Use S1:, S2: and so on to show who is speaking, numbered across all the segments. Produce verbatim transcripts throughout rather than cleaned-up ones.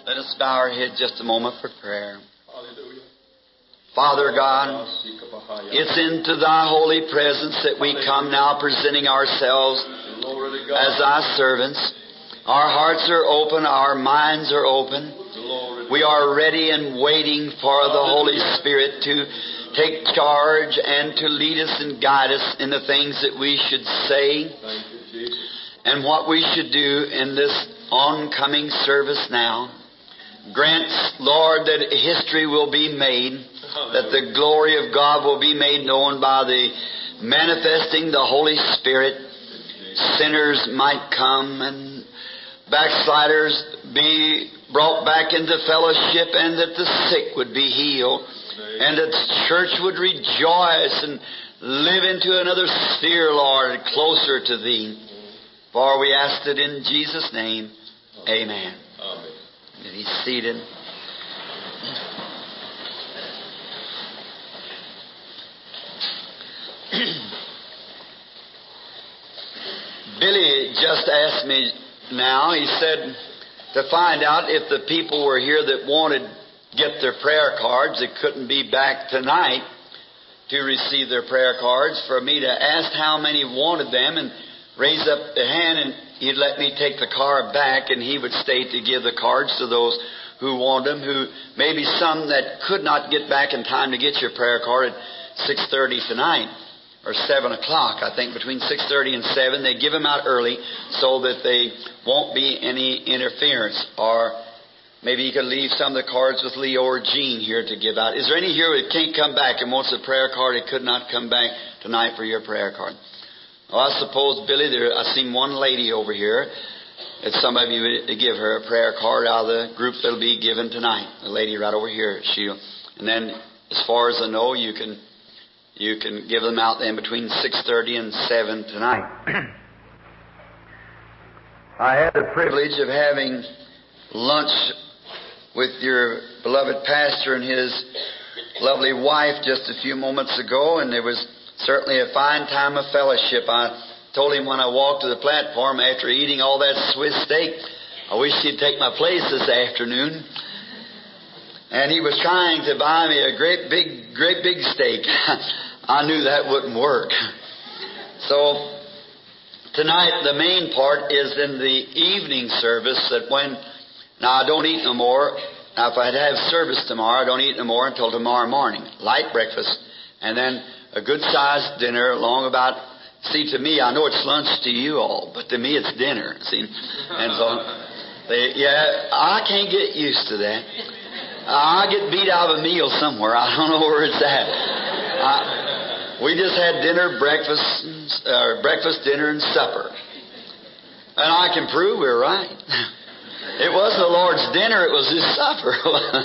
S1: Let us bow our head just a moment for prayer. Father God, it's into Thy holy presence that we come now, presenting ourselves as Thy servants. Our hearts are open, our minds are open. We are ready and waiting for the Holy Spirit to take charge and to lead us and guide us in the things that we should say and what we should do in this oncoming service now. Grant, Lord, that history will be made, that the glory of God will be made known by the manifesting the Holy Spirit. Sinners might come and backsliders be brought back into fellowship, and that the sick would be healed, and that the church would rejoice and live into another sphere, Lord, closer to Thee. For we ask it in Jesus' name. Amen. Amen. Be seated. Billy just asked me now, he said, to find out if the people were here that wanted to get their prayer cards, that couldn't be back tonight to receive their prayer cards, for me to ask how many wanted them and raise up the hand, and he'd let me take the card back, and he would stay to give the cards to those who want them, who maybe some that could not get back in time to get your prayer card at six thirty tonight, or seven o'clock. I think between six thirty and seven, they give them out early so that they won't be any interference. Or maybe you could leave some of the cards with Leo or Jean here to give out. Is there any here that can't come back and wants a prayer card that could not come back tonight for your prayer card? Well, I suppose, Billy, there, I've seen one lady over here that some of you would give her a prayer card out of the group that'll be given tonight. The lady right over here. She'll, and then, as far as I know, you can you can give them out then between six thirty and seven tonight. I had the privilege of having lunch with your beloved pastor and his lovely wife just a few moments ago, and there was certainly a fine time of fellowship. I told him when I walked to the platform after eating all that Swiss steak, I wish he'd take my place this afternoon. And he was trying to buy me a great big, great big steak. I knew that wouldn't work. So tonight the main part is in the evening service, that when, now I don't eat no more. Now if I'd have service tomorrow, I don't eat no more until tomorrow morning. Light breakfast, and then a good-sized dinner along about, see, to me, I know it's lunch to you all, but to me it's dinner, see. And so, they, yeah, I can't get used to that. I get beat out of a meal somewhere. I don't know where it's at. I, we just had dinner, breakfast, uh, breakfast, dinner, and supper. And I can prove we're right. It wasn't the Lord's dinner, it was His supper.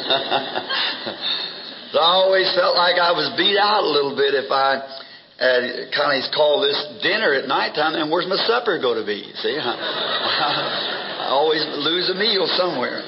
S1: So I always felt like I was beat out a little bit if I uh, kind of call this dinner at nighttime, and where's my supper going to be? See, I, I always lose a meal somewhere.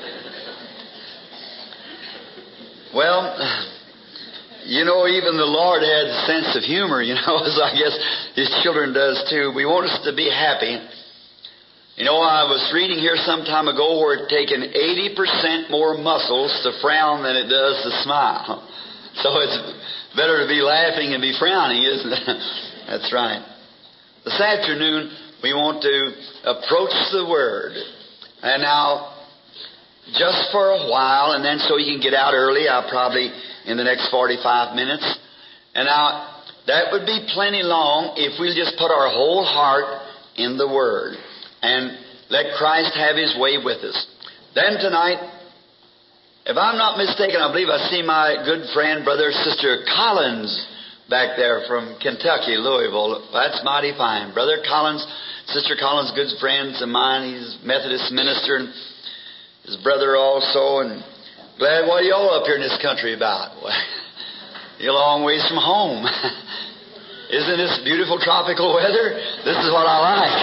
S1: Well, you know, even the Lord had a sense of humor, you know, as I guess His children does too. We want us to be happy. You know, I was reading here some time ago where it's taken eighty percent more muscles to frown than it does to smile. So it's better to be laughing and be frowning, isn't it? That's right. This afternoon, we want to approach the Word. And now, just for a while, and then so you can get out early, I'll probably in the next forty-five minutes. And now, that would be plenty long if we just put our whole heart in the Word and let Christ have His way with us. Then tonight, if I'm not mistaken, I believe I see my good friend, Brother Sister Collins, back there from Kentucky, Louisville. That's mighty fine. Brother Collins, Sister Collins, good friends of mine. He's a Methodist minister, and his brother also. And glad, what are y'all up here in this country about? Well, you're a long ways from home. Isn't this beautiful tropical weather? This is what I like.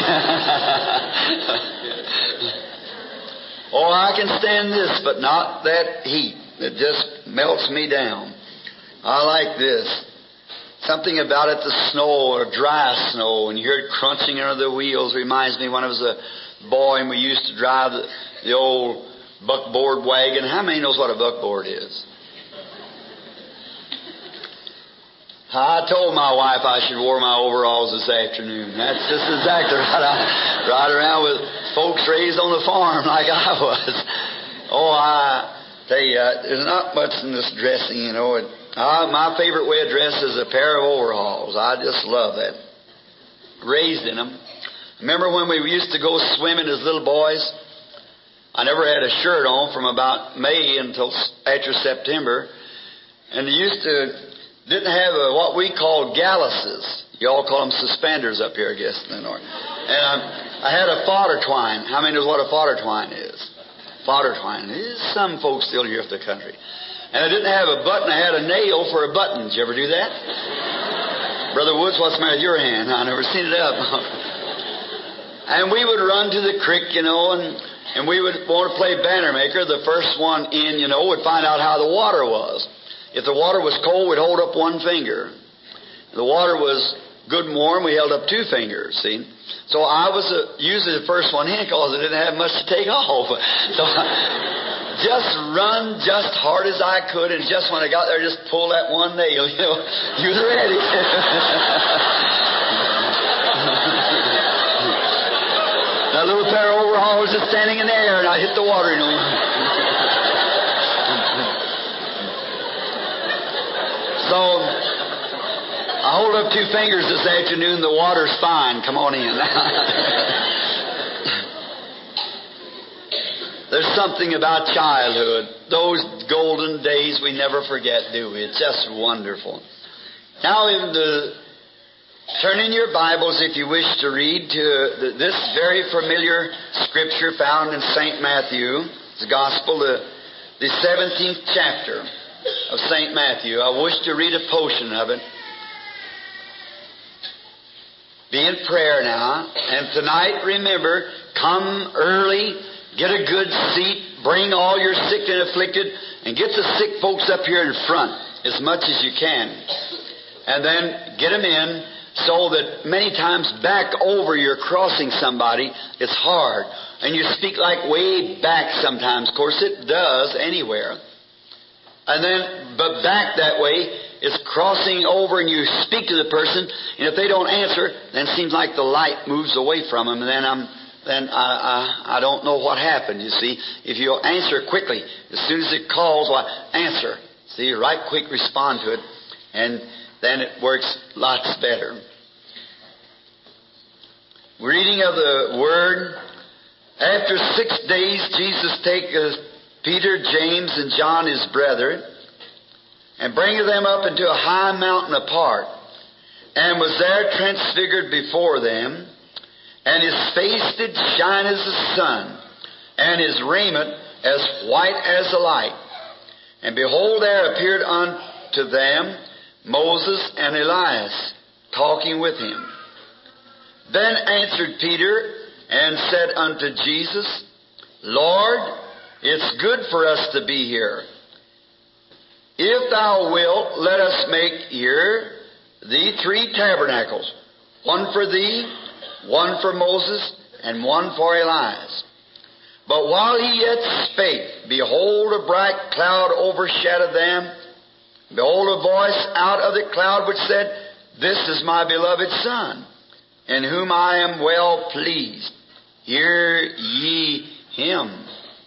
S1: Oh, I can stand this, but not that heat. It just melts me down. I like this. Something about it, the snow or dry snow, and you hear it crunching under the wheels, reminds me when I was a boy and we used to drive the, the old buckboard wagon. How many knows what a buckboard is? I told my wife I should wear my overalls this afternoon. That's just exactly right. I ride around with folks raised on the farm like I was. Oh, I tell you, there's not much in this dressing, you know. It, uh, my favorite way of dress is a pair of overalls. I just love that. Raised in them. Remember when we used to go swimming as little boys? I never had a shirt on from about May until after September. And they used to... didn't have a, what we call galluses. You all call them suspenders up here, I guess, in the north. And um, I had a fodder twine. How many knows what a fodder twine is? Fodder twine. There's some folks still here in the country. And I didn't have a button. I had a nail for a button. Did you ever do that? Brother Woods, what's the matter with your hand? I never seen it up. And we would run to the creek, you know, and, and we would want to play banner maker. The first one in, you know, would find out how the water was. If the water was cold, we'd hold up one finger. If the water was good and warm, we held up two fingers, see? So I was uh, usually the first one in because I didn't have much to take off. So I just run just hard as I could, and just when I got there, just pull that one nail, you know. You was ready. That little pair of overalls was just standing in the air, and I hit the water, you know. So, I hold up two fingers this afternoon. The water's fine. Come on in. There's something about childhood. Those golden days we never forget, do we? It's just wonderful. Now, in the, turn in your Bibles, if you wish to read, to the, this very familiar scripture found in Saint Matthew, the Gospel, the, the seventeenth chapter of Saint Matthew. I wish to read a portion of it. Be in prayer now. And tonight, remember, come early, get a good seat, bring all your sick and afflicted, and get the sick folks up here in front as much as you can. And then get them in so that many times back over you're crossing somebody, it's hard. And you speak like way back sometimes. Of course, it does anywhere. And then, but back that way, it's crossing over and you speak to the person, and if they don't answer, then it seems like the light moves away from them, and then I'm, then I, I, I don't know what happened, you see. If you'll answer quickly, as soon as it calls, well, answer. See, right quick respond to it, and then it works lots better. Reading of the Word. After six days, Jesus taketh Peter, James, and John, his brethren, and bringeth them up into a high mountain apart, and was there transfigured before them, and his face did shine as the sun, and his raiment as white as the light. And behold, there appeared unto them Moses and Elias, talking with him. Then answered Peter, and said unto Jesus, Lord, it's good for us to be here. If thou wilt, let us make here thee three tabernacles, one for thee, one for Moses, and one for Elias. But while he yet spake, behold, a bright cloud overshadowed them. Behold, a voice out of the cloud which said, This is my beloved Son, in whom I am well pleased. Hear ye him.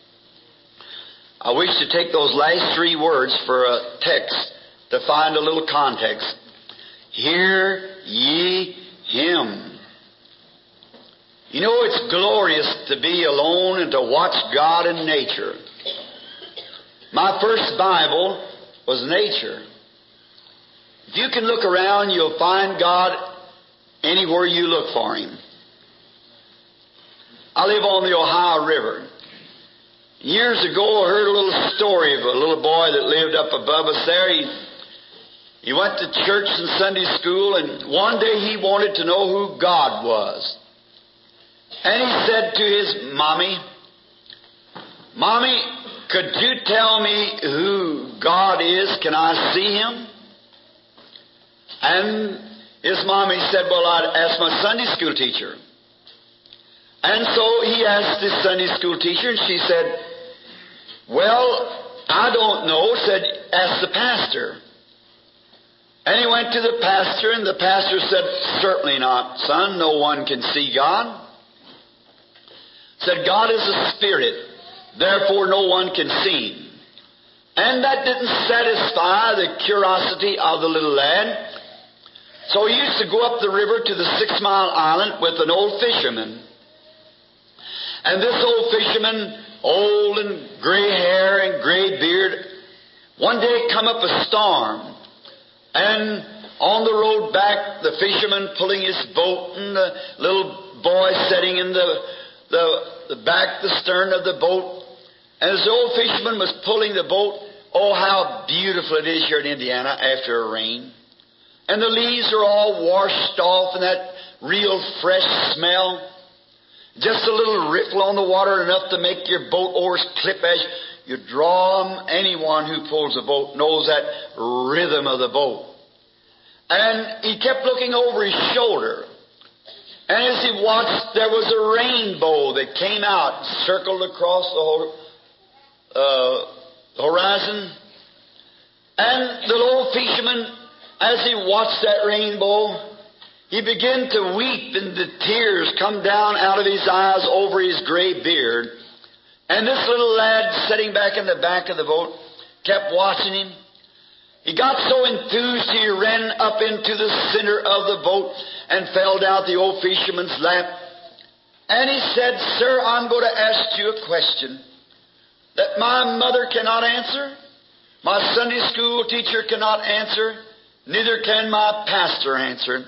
S1: I wish to take those last three words for a text to find a little context. Hear ye him. You know, it's glorious to be alone and to watch God in nature. My first Bible was nature. If you can look around, you'll find God anywhere you look for Him. I live on the Ohio River. Years ago, I heard a little story of a little boy that lived up above us there. He, he went to church and Sunday school, and one day he wanted to know who God was. And he said to his mommy, Mommy, could you tell me who God is? Can I see Him? And his mommy said, well, I'd ask my Sunday school teacher. And so he asked his Sunday school teacher, and she said, Well, I don't know, said, ask the pastor. And he went to the pastor, and the pastor said, certainly not, son. No one can see God. Said, God is a spirit, therefore no one can see Him. And that didn't satisfy the curiosity of the little lad. So he used to go up the river to the Six Mile Island with an old fisherman. And this old fisherman, old and gray hair and gray beard, one day come up a storm. And on the road back, the fisherman pulling his boat, and the little boy sitting in the, the, the back, the stern of the boat. And as the old fisherman was pulling the boat, oh, how beautiful it is here in Indiana after a rain. And the leaves are all washed off, and that real fresh smell. Just a little ripple on the water, enough to make your boat oars clip as you draw them. Anyone who pulls a boat knows that rhythm of the boat. And he kept looking over his shoulder. And as he watched, there was a rainbow that came out, circled across the whole uh, horizon. And the old fisherman, as he watched that rainbow, he began to weep, and the tears come down out of his eyes over his gray beard. And this little lad sitting back in the back of the boat kept watching him. He got so enthused he ran up into the center of the boat and fell down the old fisherman's lap. And he said, sir, I'm going to ask you a question that my mother cannot answer, my Sunday school teacher cannot answer, neither can my pastor answer.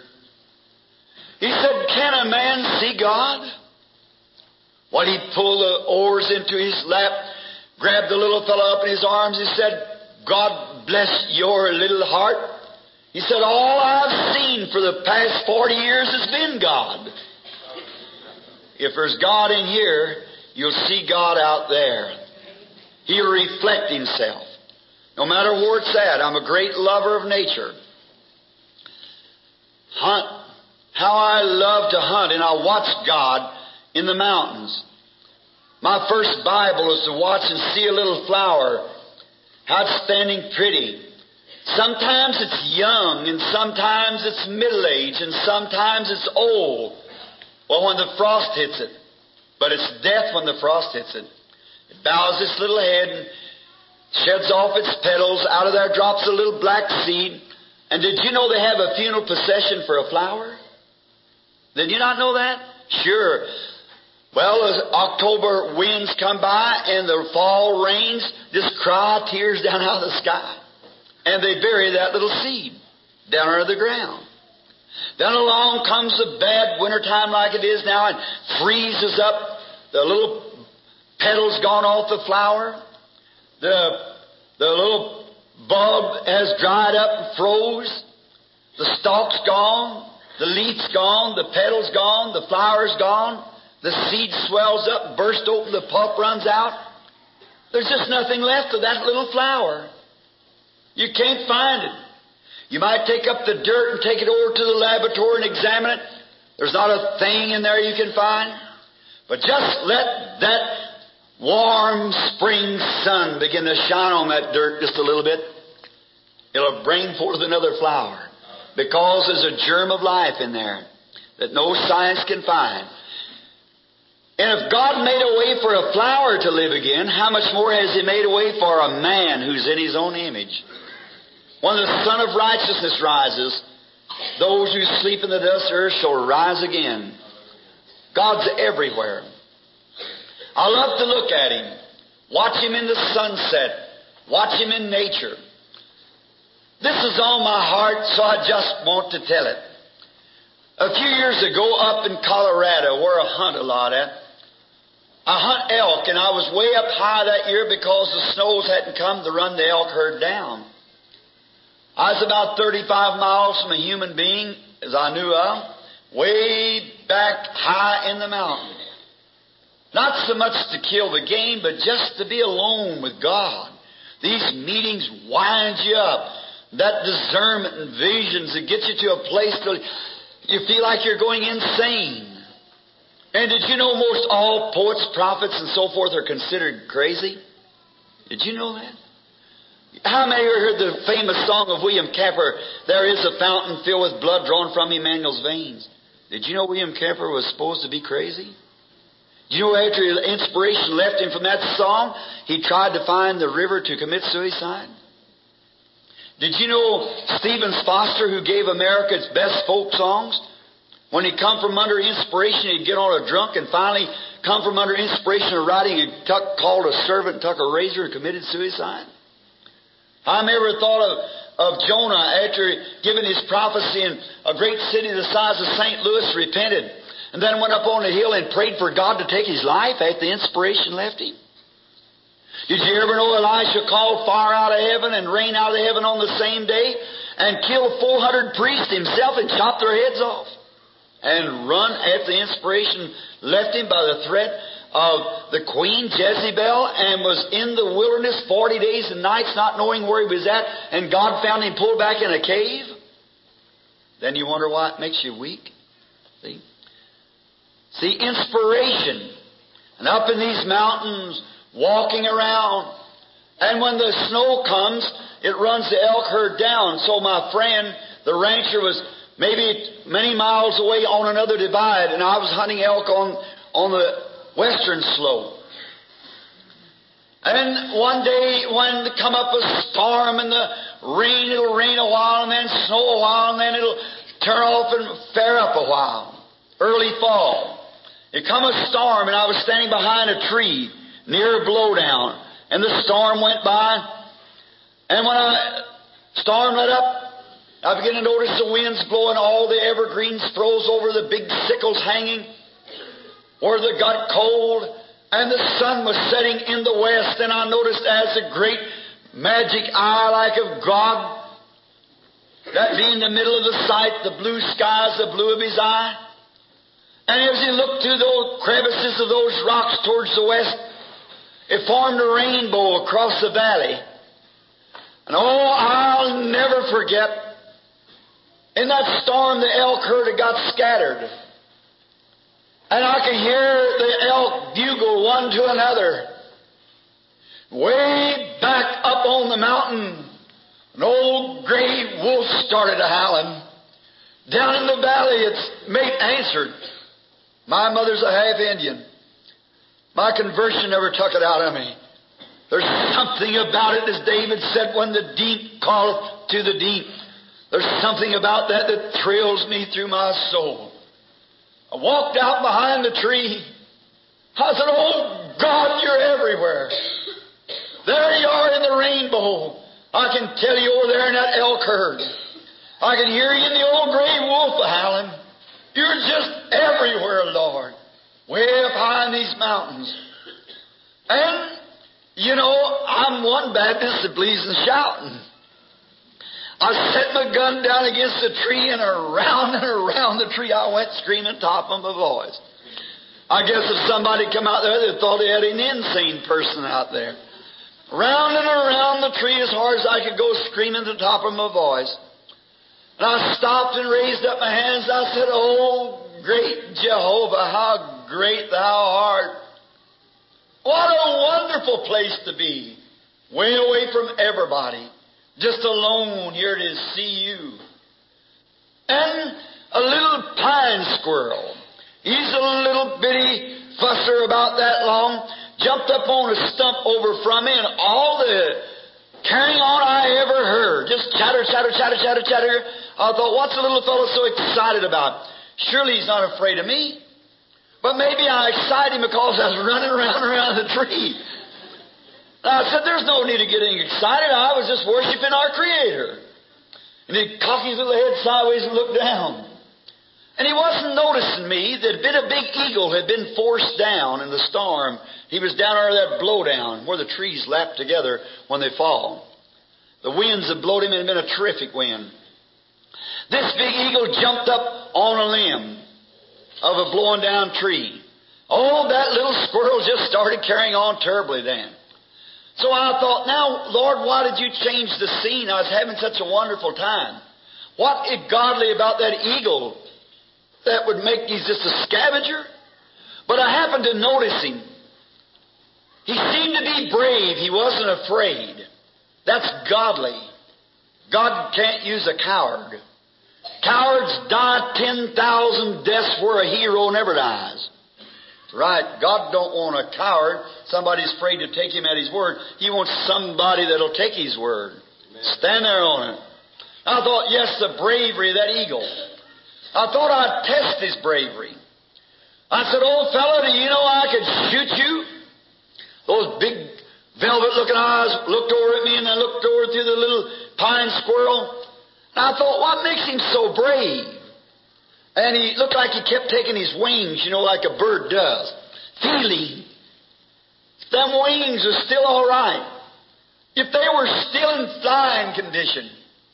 S1: He said, can a man see God? Well, he pulled the oars into his lap, grabbed the little fellow up in his arms. He said, God bless your little heart. He said, all I've seen for the past forty years has been God. If there's God in here, you'll see God out there. He'll reflect Himself. No matter where it's at, I'm a great lover of nature. Hunt. How I love to hunt, and I watch God in the mountains. My first Bible is to watch and see a little flower, how it's standing pretty. Sometimes it's young, and sometimes it's middle-aged, and sometimes it's old. Well, when the frost hits it. But it's death when the frost hits it. It bows its little head and sheds off its petals. Out of there drops a little black seed. And did you know they have a funeral procession for a flower? Did you not know that? Sure. Well, as October winds come by and the fall rains, just cry tears down out of the sky. And they bury that little seed down under the ground. Then along comes the bad wintertime like it is now and freezes up. The little petals gone off the flower. The, the little bulb has dried up and froze. The stalk's gone. The leaf's gone, the petal's gone, the flower's gone, the seed swells up, bursts open, the pulp runs out. There's just nothing left of that little flower. You can't find it. You might take up the dirt and take it over to the laboratory and examine it. There's not a thing in there you can find. But just let that warm spring sun begin to shine on that dirt just a little bit. It'll bring forth another flower. Because there's a germ of life in there that no science can find. And if God made a way for a flower to live again, how much more has He made a way for a man who's in His own image? When the Son of Righteousness rises, those who sleep in the dust of earth shall rise again. God's everywhere. I love to look at Him. Watch Him in the sunset. Watch Him in nature. This is on my heart, so I just want to tell it. A few years ago up in Colorado, where I hunt a lot at, I hunt elk, and I was way up high that year because the snows hadn't come to run the elk herd down. I was about thirty-five miles from a human being, as I knew of, way back high in the mountain. Not so much to kill the game, but just to be alone with God. These meetings wind you up. That discernment and visions that get you to a place that you feel like you're going insane. And did you know most all poets, prophets, and so forth are considered crazy? Did you know that? How many of you heard the famous song of William Camper, "There is a fountain filled with blood drawn from Emmanuel's veins"? Did you know William Camper was supposed to be crazy? Did you know after inspiration left him from that song, he tried to find the river to commit suicide? Did you know Stephen Foster, who gave America its best folk songs, when he come from under inspiration, he'd get on a drunk and finally come from under inspiration of writing and tuck, called a servant and took a razor and committed suicide? I never thought of, of Jonah after giving his prophecy in a great city the size of Saint Louis, repented, and then went up on the hill and prayed for God to take his life after the inspiration left him. Did you ever know Elisha called fire out of heaven and rain out of heaven on the same day and killed four hundred priests himself and chopped their heads off? And run after the inspiration left him by the threat of the queen Jezebel, and was in the wilderness forty days and nights not knowing where he was at, and God found him pulled back in a cave? Then you wonder why it makes you weak? See? See, inspiration. And up in these mountains, walking around, and when the snow comes, it runs the elk herd down. So my friend, the rancher, was maybe many miles away on another divide, and I was hunting elk on, on the western slope. And one day when it come up a storm and the rain, it'll rain a while and then snow a while and then it'll turn off and flare up a while. Early fall. It come a storm and I was standing behind a tree near a blowdown, and the storm went by, and when I storm let up, I began to notice the winds blowing, all the evergreens froze over, the big sickles hanging where they got cold, and the sun was setting in the west, and I noticed as a great magic eye like of God, that being the middle of the sight, the blue skies, the blue of His eye. And as He looked through those crevices of those rocks towards the west, it formed a rainbow across the valley. And oh, I'll never forget, in that storm the elk herd had got scattered. And I could hear the elk bugle one to another. Way back up on the mountain, an old gray wolf started a howling. Down in the valley, its mate answered. My mother's a half Indian. My conversion never took it out of me. There's something about it, as David said, when the deep calleth to the deep. There's something about that that thrills me through my soul. I walked out behind the tree. I said, oh, God, you're everywhere. There you are in the rainbow. I can tell you over there in that elk herd. I can hear you in the old gray wolf howling. You're just everywhere, Lord. Way up high in these mountains. And, you know, I'm one Baptist that believes in shouting. I set my gun down against the tree, and around and around the tree I went screaming top of my voice. I guess if somebody come out there, they thought they had an insane person out there. Round and around the tree as hard as I could go, screaming at the top of my voice. And I stopped and raised up my hands. I said, oh, great Jehovah, how great Thou art. What a wonderful place to be. Way away from everybody. Just alone here to see you. And a little pine squirrel. He's a little bitty fusser about that long. Jumped up on a stump over from me, and all the carrying on I ever heard. Just chatter, chatter, chatter, chatter, chatter. I thought, what's the little fellow so excited about? Surely he's not afraid of me. But maybe I excited him because I was running around around the tree. I said, there's no need of getting excited. I was just worshiping our Creator. And he'd cock his little head sideways and look down. And he wasn't noticing me. There'd been a big eagle had been forced down in the storm. He was down under that blowdown where the trees lap together when they fall. The winds had blown him, and it had been a terrific wind. This big eagle jumped up on a limb of a blowing down tree. Oh, that little squirrel just started carrying on terribly then. So I thought, now, Lord, why did you change the scene? I was having such a wonderful time. What is godly about that eagle that would make he's just a scavenger? But I happened to notice him. He seemed to be brave. He wasn't afraid. That's godly. God can't use a coward. Cowards die ten thousand deaths where a hero never dies. Right. God don't want a coward, somebody's afraid to take Him at His word. He wants somebody that'll take His word. Amen. Stand there on it. I thought, yes, the bravery of that eagle. I thought I'd test his bravery. I said, old fella, do you know I could shoot you? Those big velvet-looking eyes looked over at me, and then looked over through the little pine squirrel. And I thought, what makes him so brave? And he looked like he kept taking his wings, you know, like a bird does. Feeling. Them wings are still all right. If they were still in flying condition,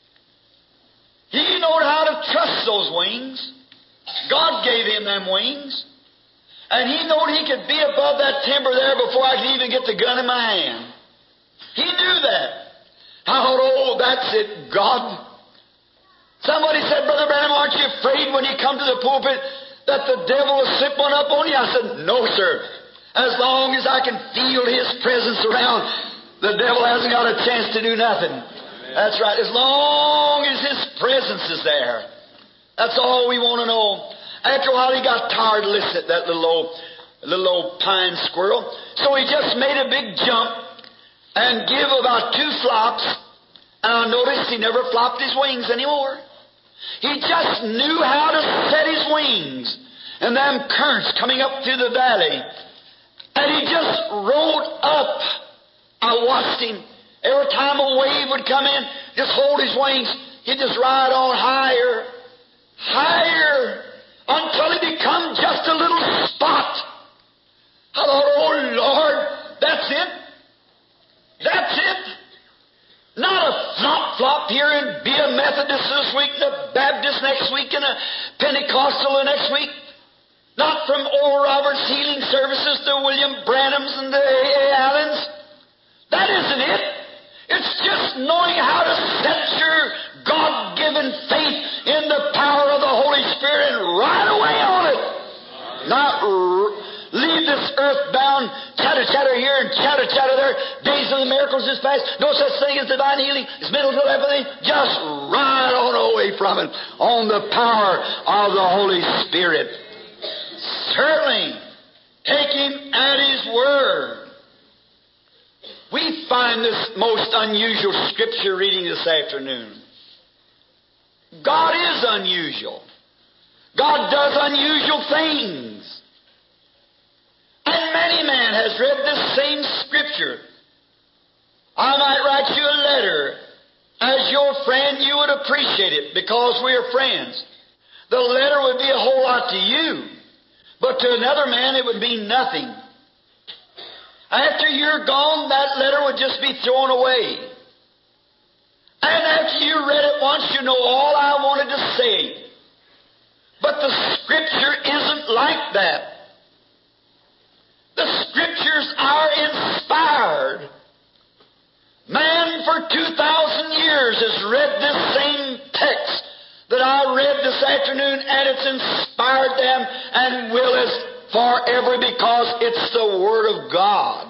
S1: he knew how to trust those wings. God gave him them wings. And he knew he could be above that timber there before I could even get the gun in my hand. He knew that. I thought, oh, that's it, God. Somebody said, Brother Branham, aren't you afraid when you come to the pulpit that the devil will slip one up on you? I said, no, sir. As long as I can feel His presence around, the devil hasn't got a chance to do nothing. Amen. That's right. As long as His presence is there. That's all we want to know. After a while, he got tired of listening to that little old, little old pine squirrel. So he just made a big jump and give about two flops. And I noticed he never flopped his wings anymore. He just knew how to set his wings. And them currents coming up through the valley. And he just rode up. I watched him. Every time a wave would come in, just hold his wings. He'd just ride on higher, higher, until he become just a little spot. I thought, oh Lord, that's it. That's it. Not a flop-flop here and be a Methodist this week and a Baptist next week and a Pentecostal the next week. Not from Oral Roberts healing services to William Branham's and the A A Allens. That isn't it. It's just knowing how to set your God-given faith in the power of the Holy Spirit and ride away on it. Not r- leave this earth-bound chatter-chatter here and chatter-chatter there. Days of the miracles is past. No such thing as divine healing. It's mental telepathy. Just ride on away from it on the power of the Holy Spirit. Certainly, take Him at His word. We find this most unusual scripture reading this afternoon. God is unusual. God does unusual things. And many man has read this same scripture. I might write you a letter. As your friend, you would appreciate it because we are friends. The letter would be a whole lot to you, but to another man it would mean nothing. After you're gone, that letter would just be thrown away. And after you read it once, you know all I wanted to say. But the Scripture isn't like that. The Scriptures are inspired. Man for two thousand years has read this same text that I read this afternoon, and it's inspired them and will as forever because it's the Word of God.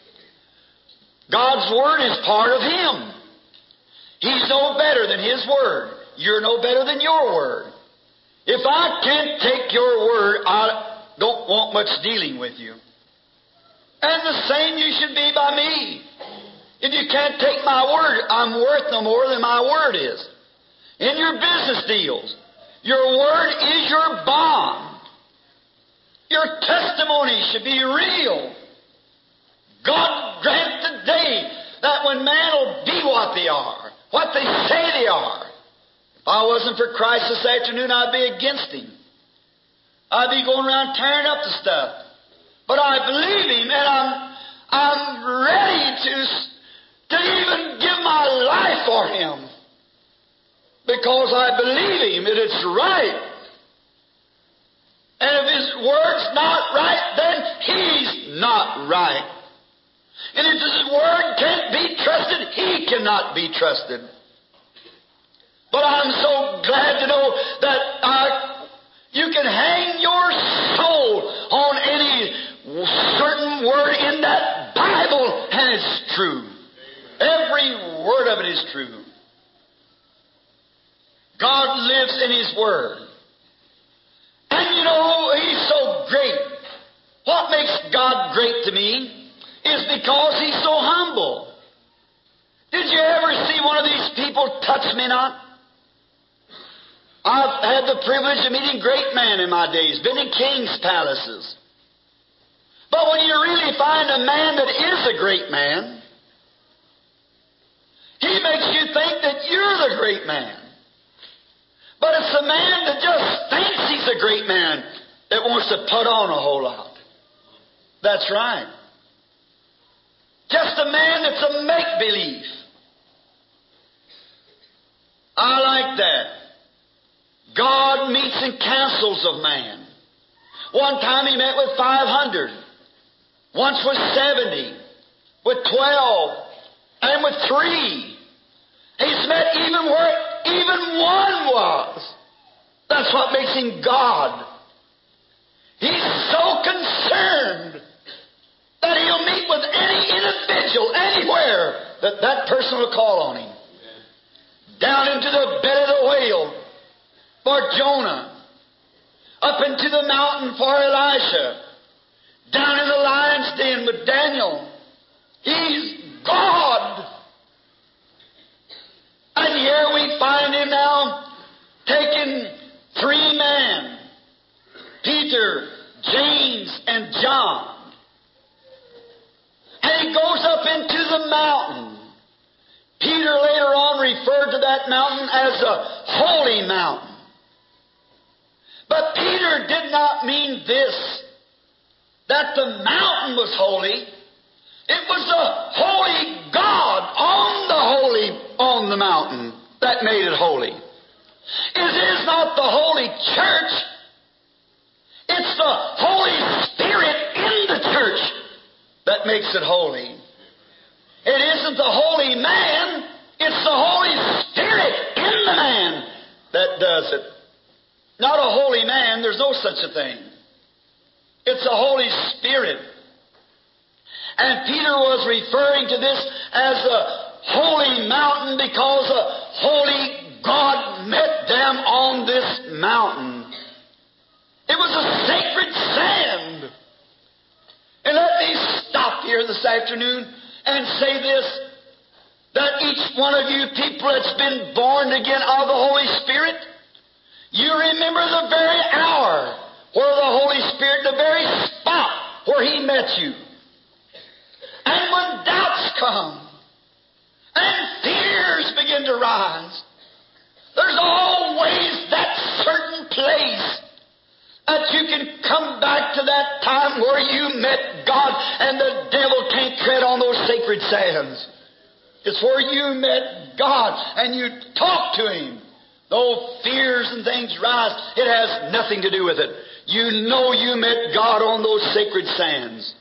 S1: God's Word is part of Him. He's no better than His Word. You're no better than your Word. If I can't take your Word, I don't want much dealing with you. And the same you should be by me. If you can't take my Word, I'm worth no more than my Word is. In your business deals, your Word is your bond. Your testimony should be real. God grant today that when man will be what they are, what they say they are. If I wasn't for Christ this afternoon, I'd be against Him. I'd be going around tearing up the stuff. But I believe Him, and I'm I'm ready to, to even give my life for Him. Because I believe Him, and it's right. And if His Word's not right, then He's not right. And if His Word can't be trusted, He cannot be trusted. But I'm so glad to know that uh, you can hang your soul on any certain word in that Bible. and it's true. Every word of it is true. God lives in His Word. And you know, He's so great. What makes God great to me is because He's so humble. Did you ever see one of these people touch me not? I've had the privilege of meeting great men in my days, been in king's palaces. But when you really find a man that is a great man, he makes you think that you're the great man. But it's the man that just thinks he's a great man that wants to put on a whole lot. That's right. Just a man that's a make-believe. I like that. God meets in councils of man. One time He met with five hundred. Once with seventy. With twelve. And with three. He's met even where even one was. That's what makes Him God. He's so concerned that He'll meet with any individual anywhere that that person will call on Him. Down into the bed of the whale for Jonah. Up into the mountain for Elisha. Down in the lion's den with Daniel. He's God. And here we find Him now taking three men, Peter, James, and John. And He goes up into the mountain. Peter later on referred to that mountain as a holy mountain. But Peter did not mean this, that the mountain was holy. It was the holy God on the holy, on the mountain that made it holy. It is not the holy church. It's the Holy Spirit in the church that makes it holy. It isn't the holy man. It's the Holy Spirit in the man that does it. Not a holy man. There's no such a thing. It's the Holy Spirit. And Peter was referring to this as a holy mountain because a holy God met them on this mountain. It was a sacred sand. And let me stop here this afternoon and say this, that each one of you people that's been born again of the Holy Spirit, you remember the very hour where the Holy Spirit, the very spot where He met you. And when doubts come and fears begin to rise, there's always that certain place that you can come back to that time where you met God and the devil can't tread on those sacred sands. It's where you met God and you talk to Him. Though fears and things rise, it has nothing to do with it. You know you met God on those sacred sands.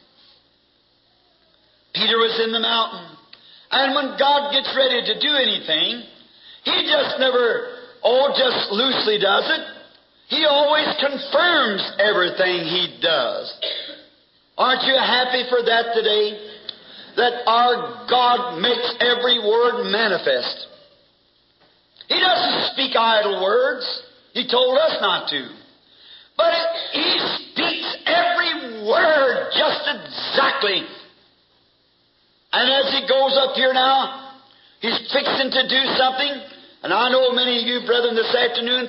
S1: Peter was in the mountain. And when God gets ready to do anything, He just never, oh, just loosely does it. He always confirms everything He does. Aren't you happy for that today? That our God makes every word manifest. He doesn't speak idle words. He told us not to. But it, He speaks every word just exactly. And as He goes up here now, He's fixing to do something. And I know many of you brethren this afternoon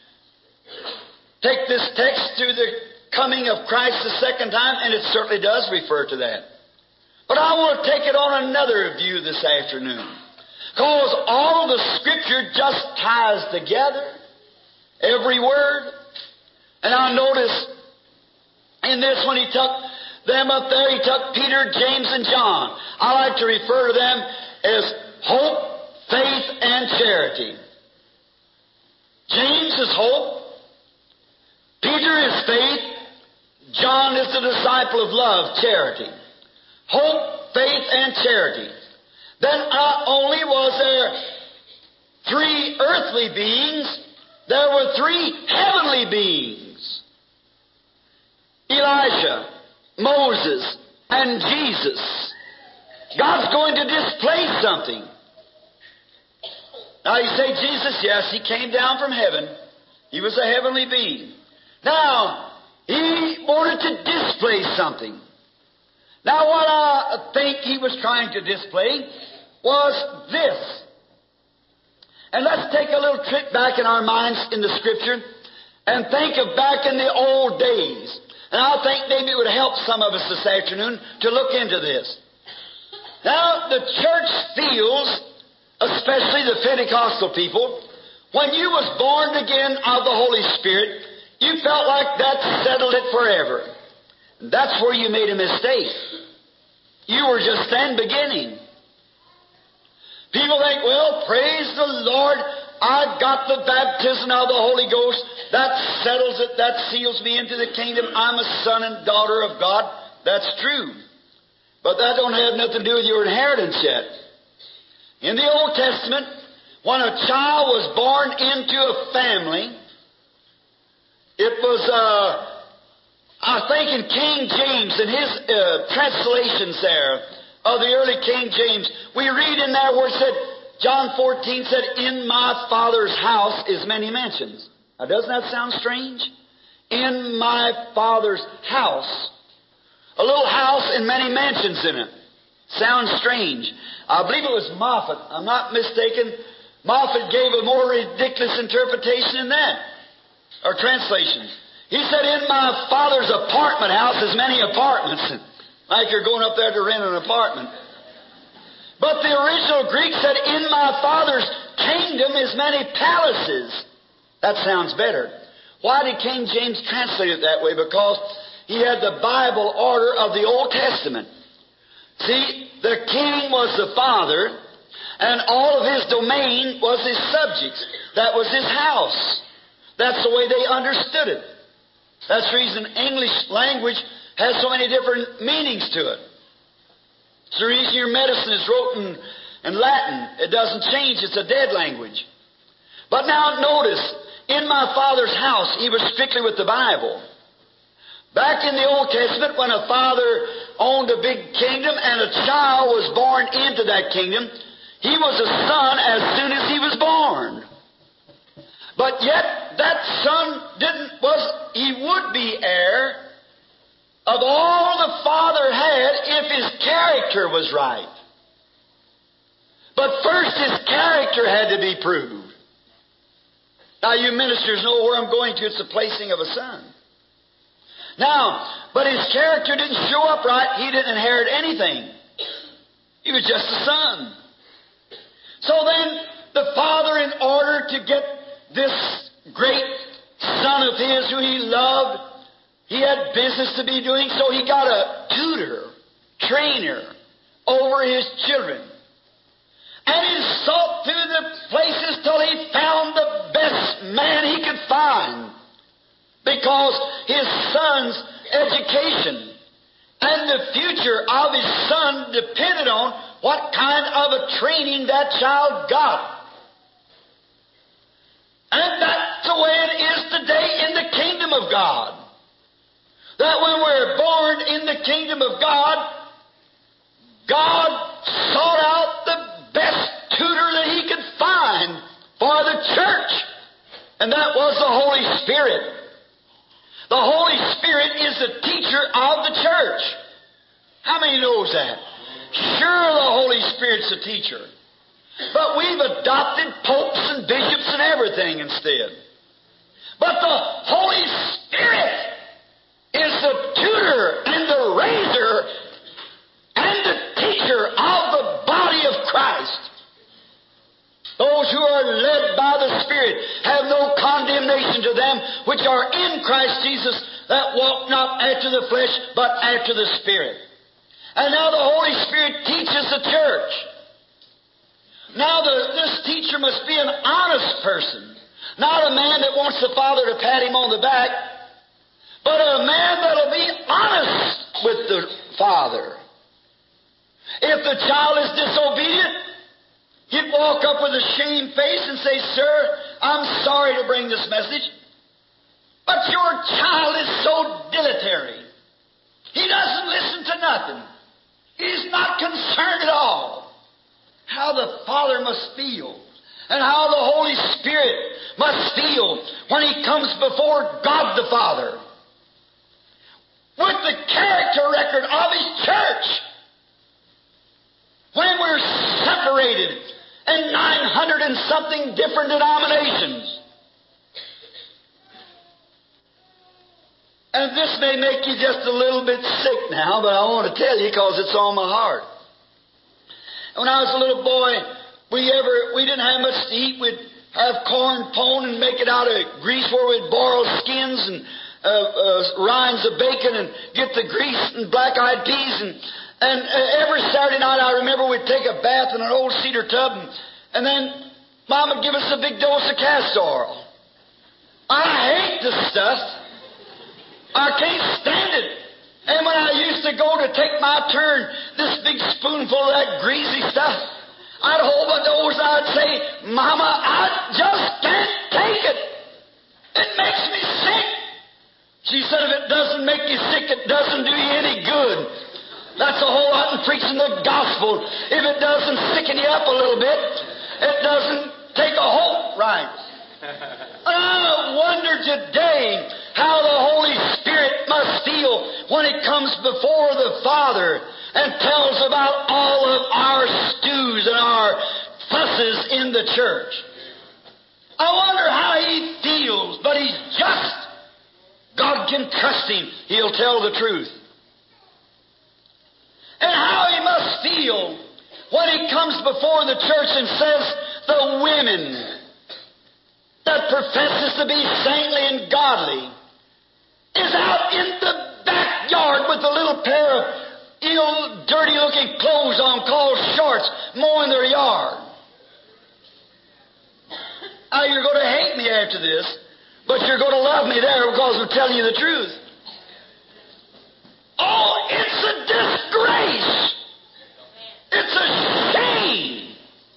S1: take this text to the coming of Christ the second time, and it certainly does refer to that. But I want to take it on another view this afternoon. Because all the Scripture just ties together. Every word. And I notice in this when He took them up there, He took Peter, James, and John. I like to refer to them as hope, faith, and charity. James is hope. Peter is faith. John is the disciple of love, charity. Hope, faith, and charity. Then not only was there three earthly beings, there were three heavenly beings. Elijah, Moses, and Jesus. God's going to display something. Now you say, Jesus, yes, He came down from heaven. He was a heavenly being. Now, He wanted to display something. Now what I think He was trying to display was this. And let's take a little trip back in our minds in the Scripture and think of back in the old days. And I think maybe it would help some of us this afternoon to look into this. Now, the church feels, especially the Pentecostal people, when you was born again of the Holy Spirit, you felt like that settled it forever. That's where you made a mistake. You were just then beginning. People think, well, praise the Lord, I got the baptism of the Holy Ghost. That settles it. That seals me into the kingdom. I'm a son and daughter of God. That's true. But that don't have nothing to do with your inheritance yet. In the Old Testament, when a child was born into a family, it was, uh, I think in King James, in his uh, translations there, of the early King James, we read in there where it said, John fourteen said, in my Father's house is many mansions. Now doesn't that sound strange? In my Father's house. A little house and many mansions in it. Sounds strange. I believe it was Moffat. I'm not mistaken. Moffat gave a more ridiculous interpretation than that. Or translation. He said, in my Father's apartment house is many apartments. Like you're going up there to rent an apartment. But the original Greek said, in my Father's kingdom is many palaces. That sounds better. Why did King James translate it that way? Because he had the Bible order of the Old Testament. See, the king was the father, and all of his domain was his subjects. That was his house. That's the way they understood it. That's the reason English language has so many different meanings to it. It's the reason your medicine is wrote in, in Latin. It doesn't change. It's a dead language. But now notice, in my Father's house, he was strictly with the Bible. Back in the Old Testament, when a father owned a big kingdom and a child was born into that kingdom, he was a son as soon as he was born. But yet, that son didn't, was, he would be heir of all the father had if his character was right. But first his character had to be proved. Now you ministers know where I'm going to. It's the placing of a son. Now, but his character didn't show up right. He didn't inherit anything. He was just a son. So then the father, in order to get this great son of his who he loved, he had business to be doing, so he got a tutor, trainer, over his children. And he sought through the places till he found the best man he could find. Because his son's education and the future of his son depended on what kind of a training that child got. And that's the way it is today in the kingdom of God. That when we're born in the kingdom of God, God sought out the best tutor that He could find for the church. And that was the Holy Spirit. The Holy Spirit is the teacher of the church. How many knows that? Sure, the Holy Spirit's the teacher. But we've adopted popes and bishops and everything instead. But the Holy Spirit is the tutor and the raiser and the teacher of the body of Christ. Those who are led by the Spirit have no condemnation to them which are in Christ Jesus, that walk not after the flesh, but after the Spirit. And now the Holy Spirit teaches the church. Now the, this teacher must be an honest person, not a man that wants the Father to pat him on the back, but a man that'll be honest with the Father. If the child is disobedient, he'd walk up with a shame face and say, "Sir, I'm sorry to bring this message, but your child is so dilatory. He doesn't listen to nothing. He's not not concerned at all how the Father must feel and how the Holy Spirit must feel when He comes before God the Father with the character record of His church. When we're separated in nine hundred and something different denominations. And this may make you just a little bit sick now, but I want to tell you because it's on my heart. When I was a little boy, we ever we didn't have much to eat. We'd have corn pone and make it out of grease where we'd boil skins and uh, uh, rinds of bacon and get the grease and black-eyed peas. And, and uh, every Saturday night, I remember we'd take a bath in an old cedar tub, and, and then Mom would give us a big dose of castor oil. I hate this stuff. I can't stand it. And when I used to go to take my turn, this big spoonful of that greasy stuff, I'd hold my nose and I'd say, Mama, I just can't take it. It makes me sick. She said, if it doesn't make you sick, it doesn't do you any good. That's a whole lot in preaching the gospel. If it doesn't sicken you up a little bit, it doesn't take a whole right. I wonder today how the Holy Spirit must feel when He comes before the Father and tells about all of our stews and our fusses in the church. I wonder how He feels, but He's just. God can trust Him. He'll tell the truth. And how He must feel when He comes before the church and says, the women that professes to be saintly and godly is out in the backyard with a little pair of ill, dirty-looking clothes on called shorts, mowing their yard. Now, you're going to hate me after this, but you're going to love me there because I'm telling you the truth. Oh, it's a disgrace. It's a shame.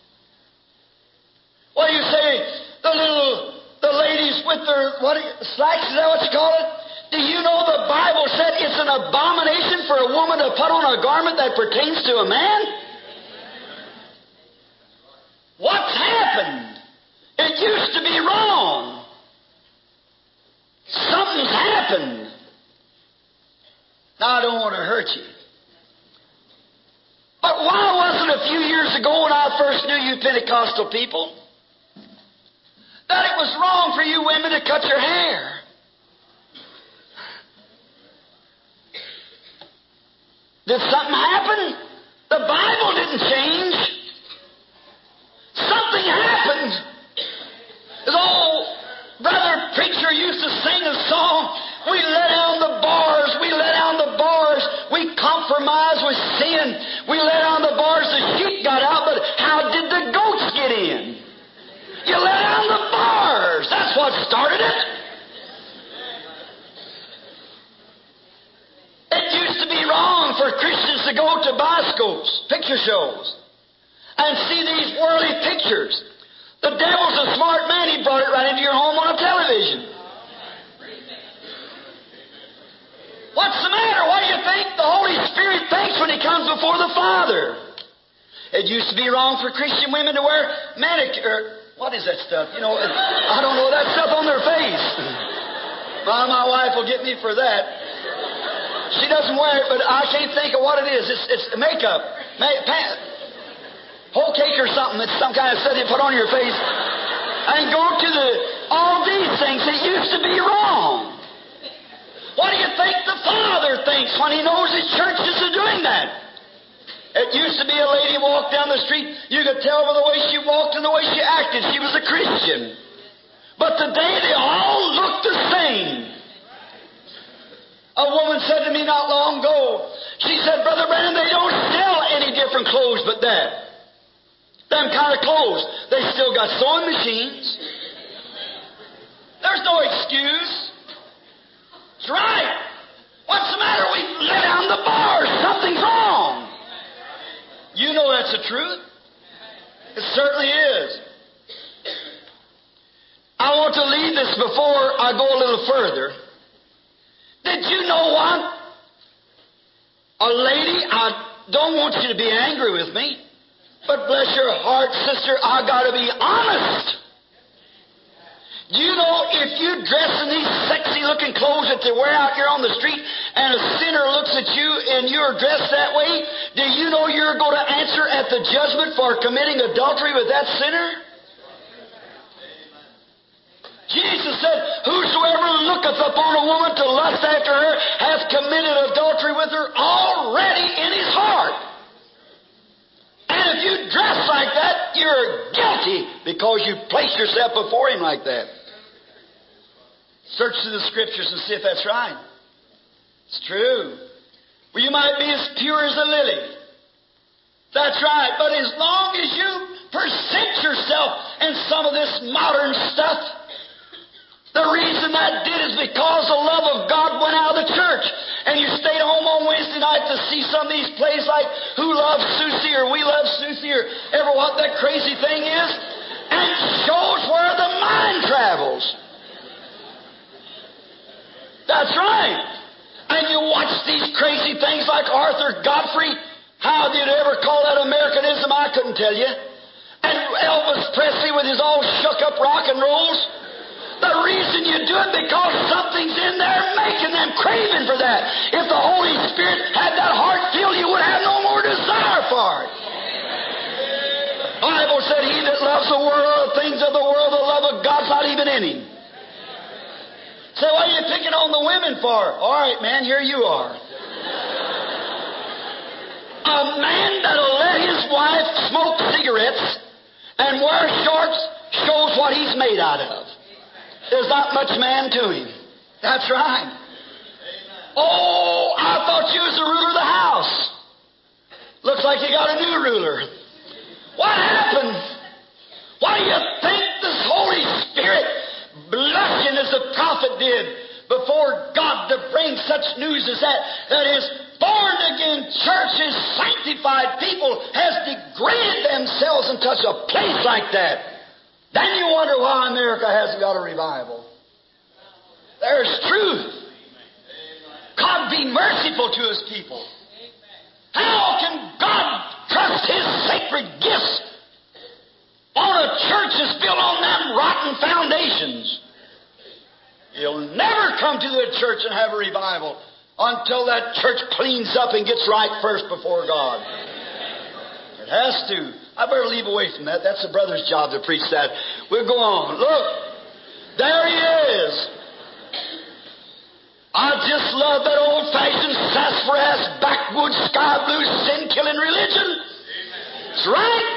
S1: Well, you say, the little, the ladies with their, what, slacks, is that what you call it? Do you know the Bible said it's an abomination for a woman to put on a garment that pertains to a man? What's happened? It used to be wrong. Something's happened. Now, I don't want to hurt you. But why was it a few years ago when I first knew you Pentecostal people that it was wrong for you women to cut your hair? Did something happen? The Bible didn't change. Something happened. The old brother preacher used to sing a song, we let down the bars, we let down the bars, we compromised with sin, we let down the bars, the sheep got out, but how did the goats get in? You let down the bars. That's what started it. It used to be wrong for Christians to go to bioscopes, picture shows, and see these worldly pictures. The devil's a smart man. He brought it right into your home on a television. What's the matter? What do you think the Holy Spirit thinks when He comes before the Father? It used to be wrong for Christian women to wear manicure. What is that stuff? You know, I don't know that stuff on their face. My, my wife will get me for that. She doesn't wear it, but I can't think of what it is. It's, it's makeup. Ma- pa- whole cake or something. It's some kind of stuff you put on your face. And go to the, all these things. It used to be wrong. What do you think the Father thinks when He knows His churches are doing that? It used to be a lady walked down the street. You could tell by the way she walked and the way she acted. She was a Christian. But today they all look the same. A woman said to me not long ago, she said, Brother Branham, they don't sell any different clothes but that. Them kind of clothes. They still got sewing machines. There's no excuse. That's right. What's the matter? We let down the bars. Something's wrong. You know that's the truth. It certainly is. I want to leave this before I go a little further. Did you know what? A lady, I don't want you to be angry with me, but bless your heart, sister, I got to be honest. Do you know if you dress in these sexy-looking clothes that they wear out here on the street and a sinner looks at you and you're dressed that way, do you know you're going to answer at the judgment for committing adultery with that sinner? Jesus said, whosoever looketh upon a woman to lust after her hath committed adultery with her already in his heart. And if you dress like that, you're guilty because you place yourself before him like that. Search through the Scriptures and see if that's right. It's true. Well, you might be as pure as a lily. That's right. But as long as you present yourself in some of this modern stuff, the reason that did is because the love of God went out of the church. And you stayed home on Wednesday night to see some of these plays like Who Loves Susie or We Love Susie or ever what that crazy thing is. And it shows where the mind travels. That's right. And you watch these crazy things like Arthur Godfrey. How did you ever call that Americanism? I couldn't tell you. And Elvis Presley with his all shook up rock and rolls. The reason you do it because something's in there making them craving for that. If the Holy Spirit had that heart filled, you would have no more desire for it. The Bible said, he that loves the world, the things of the world, the love of God's not even in him. So what are you picking on the women for? All right, man, here you are. A man that'll let his wife smoke cigarettes and wear shorts shows what he's made out of. There's not much man to him. That's right. Oh, I thought you was the ruler of the house. Looks like you got a new ruler. What happened? Why do you think this Holy Spirit blushing as the prophet did before God to bring such news as that, that his born-again church, his sanctified people, has degraded themselves in such a place like that? Then you wonder why America hasn't got a revival. There's truth. God be merciful to his people. How can God trust his sacred gifts on a church that's built on them rotten foundations? He'll never come to the church and have a revival until that church cleans up and gets right first before God. It has to. I better leave away from that. That's the brother's job to preach that. We'll go on. Look, there he is. I just love that old-fashioned sassafras, backwoods, sky blue, sin-killing religion. That's right.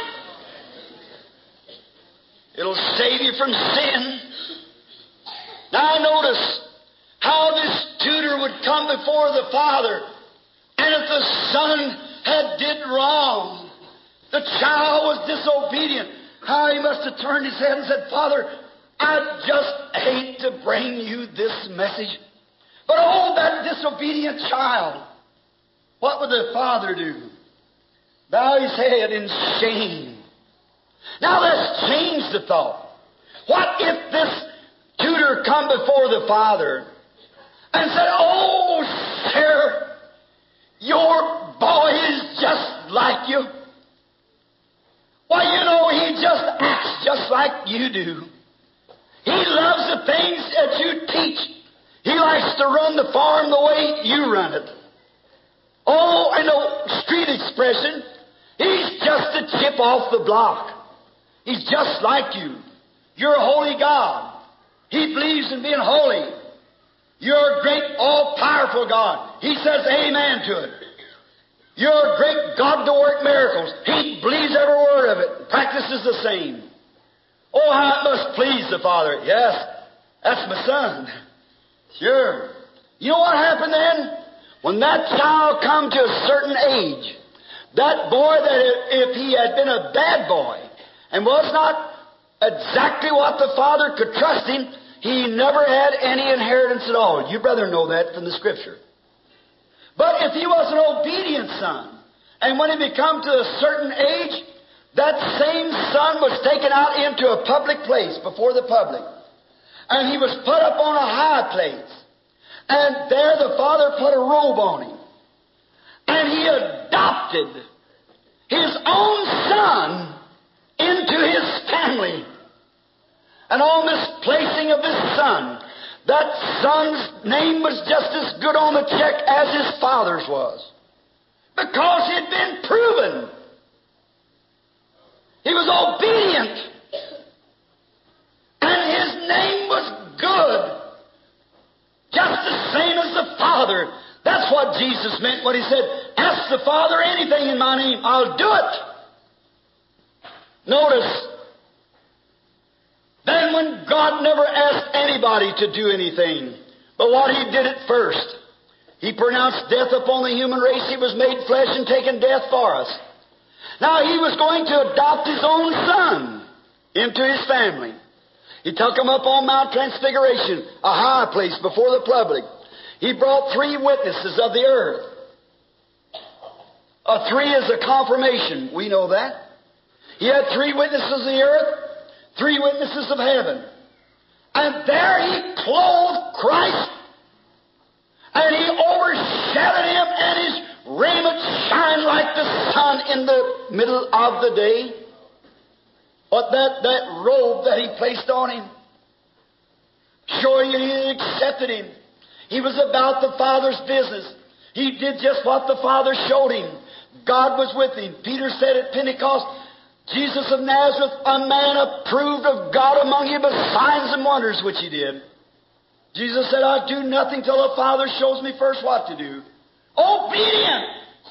S1: It'll save you from sin. Now notice how this tutor would come before the father, and if the son had did wrong, the child was disobedient, how he must have turned his head and said, Father, I just hate to bring you this message. But oh, that disobedient child, what would the father do? Bow his head in shame. Now let's change the thought. What if this tutor come before the father and said, oh, sir, your boy is just like you. Why, you know, he just acts just like you do. He loves the things that you teach. He likes to run the farm the way you run it. Oh, and the street expression, he's just a chip off the block. He's just like you. You're a holy God. He believes in being holy. You're a great, all-powerful God. He says amen to it. You're a great God to work miracles. He believes every word of it. Practices the same. Oh, how it must please the Father. Yes, that's my son. Sure. You know what happened then? When that child come to a certain age, that boy, that if he had been a bad boy and was not exactly what the father could trust him, he never had any inheritance at all. You brother know that from the Scripture. But if he was an obedient son, and when he become to a certain age, that same son was taken out into a public place before the public. And he was put up on a high place. And there the father put a robe on him. And He adopted His own Son into His family. And on this placing of this Son, that Son's name was just as good on the check as His Father's was. Because He had been proven. He was obedient. And His name was good. Just the same as the Father. That's what Jesus meant when He said, ask the Father anything in my name, I'll do it. Notice, then when God never asked anybody to do anything, but what He did it first. He pronounced death upon the human race. He was made flesh and taken death for us. Now He was going to adopt His own Son into His family. He took Him up on Mount Transfiguration, a high place before the public. He brought three witnesses of the earth. A three is a confirmation. We know that. He had three witnesses of the earth, three witnesses of heaven. And there He clothed Christ, and He overshadowed Him, and His raiment shined like the sun in the middle of the day. But that, that robe that He placed on Him, showing you He accepted Him. He was about the Father's business. He did just what the Father showed Him. God was with Him. Peter said at Pentecost, Jesus of Nazareth, a man approved of God among you by signs and wonders which He did. Jesus said, I do nothing till the Father shows me first what to do. Obedient!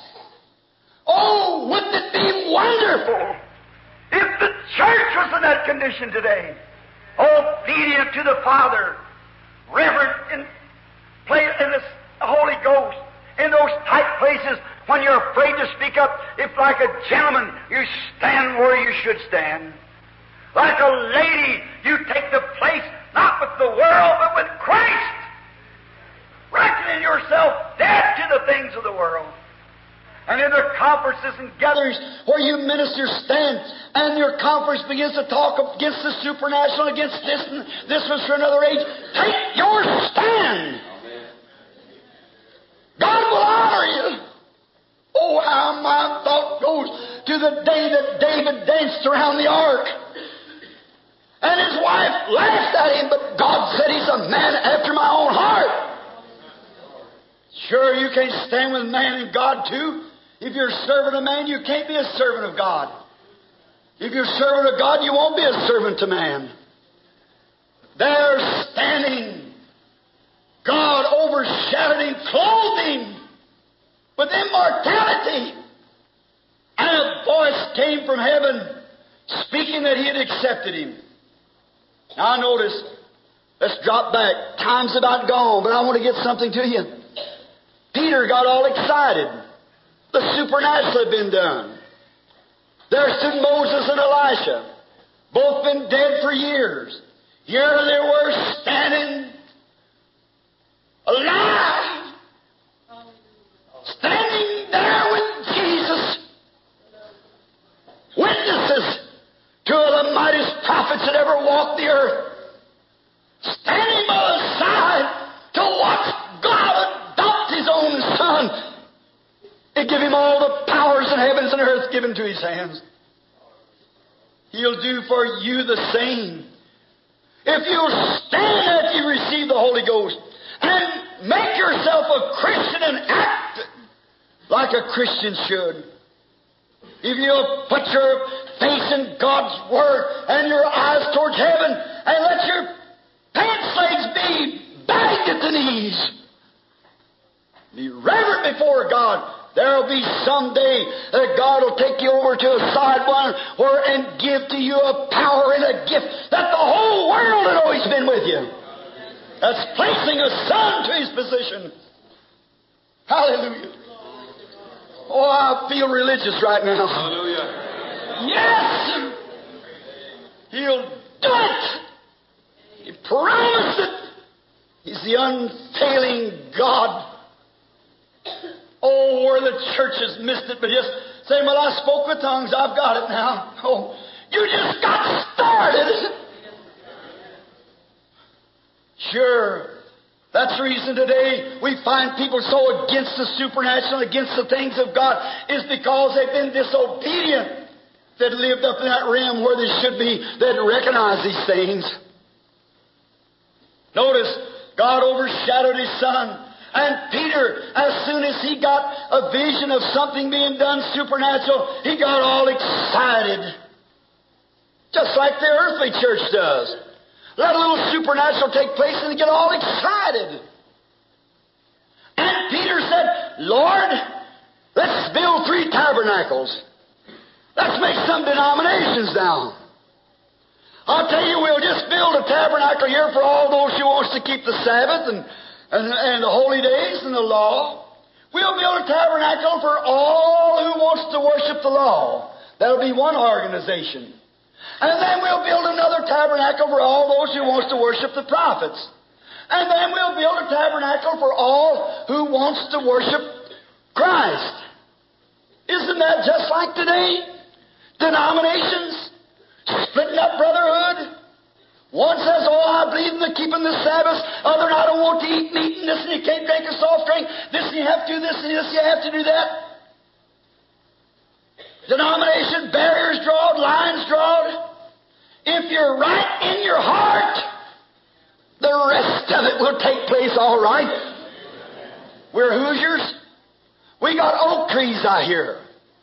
S1: Oh, wouldn't it be wonderful if the church was in that condition today? Obedient to the Father, reverent in, in the Holy Ghost, in those tight places when you're afraid to speak up. If like a gentleman, you stand where you should stand. Like a lady, you take the place, not with the world, but with Christ. Reckoning yourself dead to the things of the world. And in the conferences and gatherings where you ministers stand, and your conference begins to talk against the supernatural, against this, and this was for another age, take your stand. God will honor you. Oh, how my thought goes to the day that David danced around the ark. And his wife laughed at him, but God said he's a man after my own heart. Sure, you can't stand with man and God too. If you're a servant of man, you can't be a servant of God. If you're a servant of God, you won't be a servant to man. There standing, God overshadowed him, clothed him with immortality. And a voice came from heaven speaking that He had accepted him. Now notice, let's drop back. Time's about gone, but I want to get something to you. Peter got all excited. The supernatural had been done. There stood Moses and Elisha, both been dead for years. Here they were standing alive, standing there with Jesus, witnesses two of the mightiest prophets that ever walked the earth, standing by the side to watch God adopt His own Son and give Him all the powers in heavens and earth given to His hands. He'll do for you the same. If you'll stand after you receive the Holy Ghost and make yourself a Christian and act like a Christian should. If you'll put your face in God's Word and your eyes towards heaven and let your pants legs be bagged at the knees. Be reverent before God. There'll be some day that God will take you over to a side one where and give to you a power and a gift that the whole world had always been with you. That's placing a Son to His position. Hallelujah. Oh, I feel religious right now. Hallelujah. Yes! He'll do it. He promised it. He's the unfailing God. Oh, where the church has missed it, but just saying, well, I spoke with tongues, I've got it now. Oh, you just got started. Sure, That's the reason today we find people so against the supernatural, against the things of God, is because they've been disobedient. They'd lived up in that realm where they should be. They'd recognize these things. Notice, God overshadowed His Son. And Peter, as soon as he got a vision of something being done supernatural, he got all excited. Just like the earthly church does. Let a little supernatural take place and they get all excited. And Peter said, Lord, let's build three tabernacles. Let's make some denominations now. I'll tell you, we'll just build a tabernacle here for all those who wants to keep the Sabbath and And, and the holy days and the law. We'll build a tabernacle for all who wants to worship the law. That'll be one organization. And then we'll build another tabernacle for all those who wants to worship the prophets. And then we'll build a tabernacle for all who wants to worship Christ. Isn't that just like today? Denominations splitting up brotherhood. One says, oh, I believe in the keeping the Sabbath. Other, I don't want to eat meat and this, and you can't drink a soft drink. This, and you have to do this, and this, you have to do that. Denomination, barriers drawn, lines drawn. If you're right in your heart, the rest of it will take place all right. We're Hoosiers. We got oak trees out here.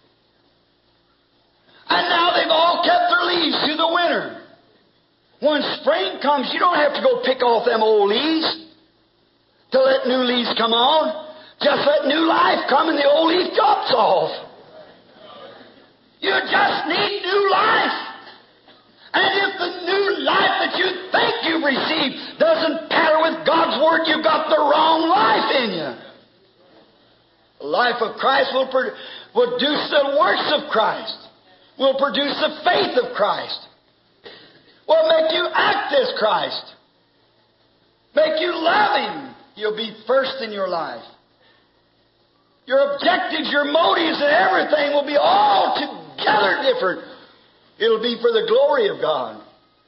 S1: And now they've all kept their leaves through the winter. When spring comes, you don't have to go pick off them old leaves to let new leaves come on. Just let new life come and the old leaf drops off. You just need new life. And if the new life that you think you've received doesn't pattern with God's Word, you've got the wrong life in you. The life of Christ will produce the works of Christ, will produce the faith of Christ. Will make you act as Christ. Make you love Him. He'll be first in your life. Your objectives, your motives, and everything will be all together different. It'll be for the glory of God.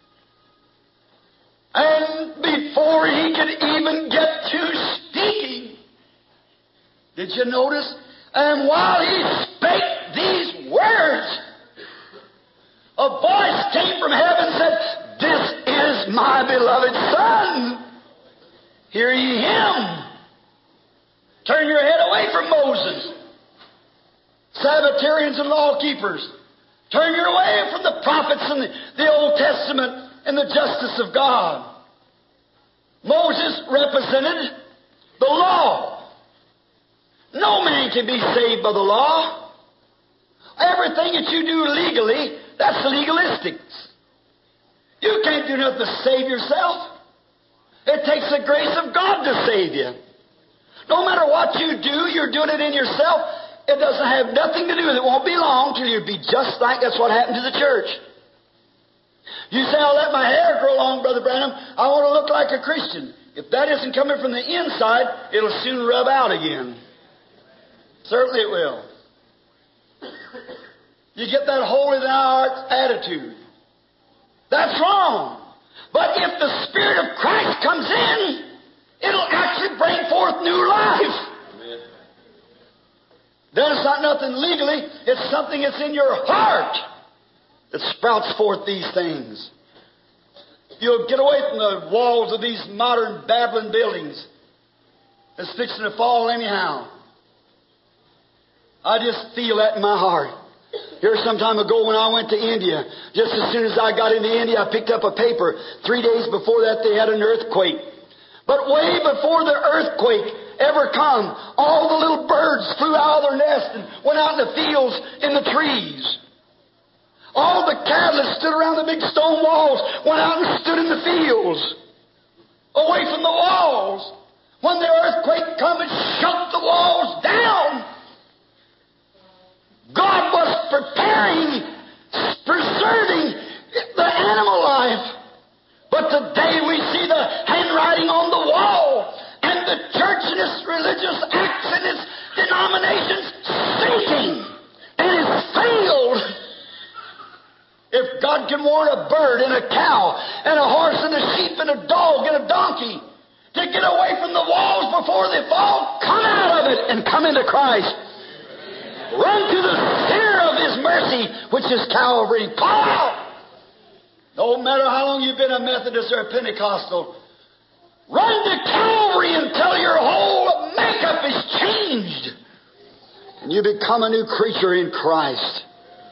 S1: And before he could even get to speaking, did you notice? And while he spake these words, a voice came from heaven and said, this is my beloved Son. Hear ye Him. Turn your head away from Moses, Sabbatarians and law keepers. Turn your away from the prophets and the, the Old Testament and the justice of God. Moses represented the law. No man can be saved by the law. Everything that you do legally, that's legalistics. You can't do nothing to save yourself. It takes the grace of God to save you. No matter what you do, you're doing it in yourself. It doesn't have nothing to do with it. It won't be long till you'll be just like that's what happened to the church. You say, I'll let my hair grow long, Brother Branham. I want to look like a Christian. If that isn't coming from the inside, it'll soon rub out again. Certainly it will. You get that holy thou art attitude. That's wrong. But if the Spirit of Christ comes in, it'll actually bring forth new life. Amen. Then it's not nothing legally, it's something that's in your heart that sprouts forth these things. You'll get away from the walls of these modern Babylon buildings that's fixing to fall anyhow. I just feel that in my heart. Here some time ago when I went to India, just as soon as I got into India, I picked up a paper. Three days before that, they had an earthquake. But way before the earthquake ever come, all the little birds flew out of their nest and went out in the fields, in the trees. All the cattle that stood around the big stone walls went out and stood in the fields, away from the walls. When the earthquake come, it shook the walls down. God was preparing, preserving the animal life. But today we see the handwriting on the wall, and the church and its religious acts and its denominations sinking, and it's failed. If God can warn a bird and a cow and a horse and a sheep and a dog and a donkey to get away from the walls before they fall, come out of it and come into Christ. Run to the sphere of His mercy, which is Calvary. Call out. No matter how long you've been a Methodist or a Pentecostal, run to Calvary until your whole makeup is changed. And you become a new creature in Christ.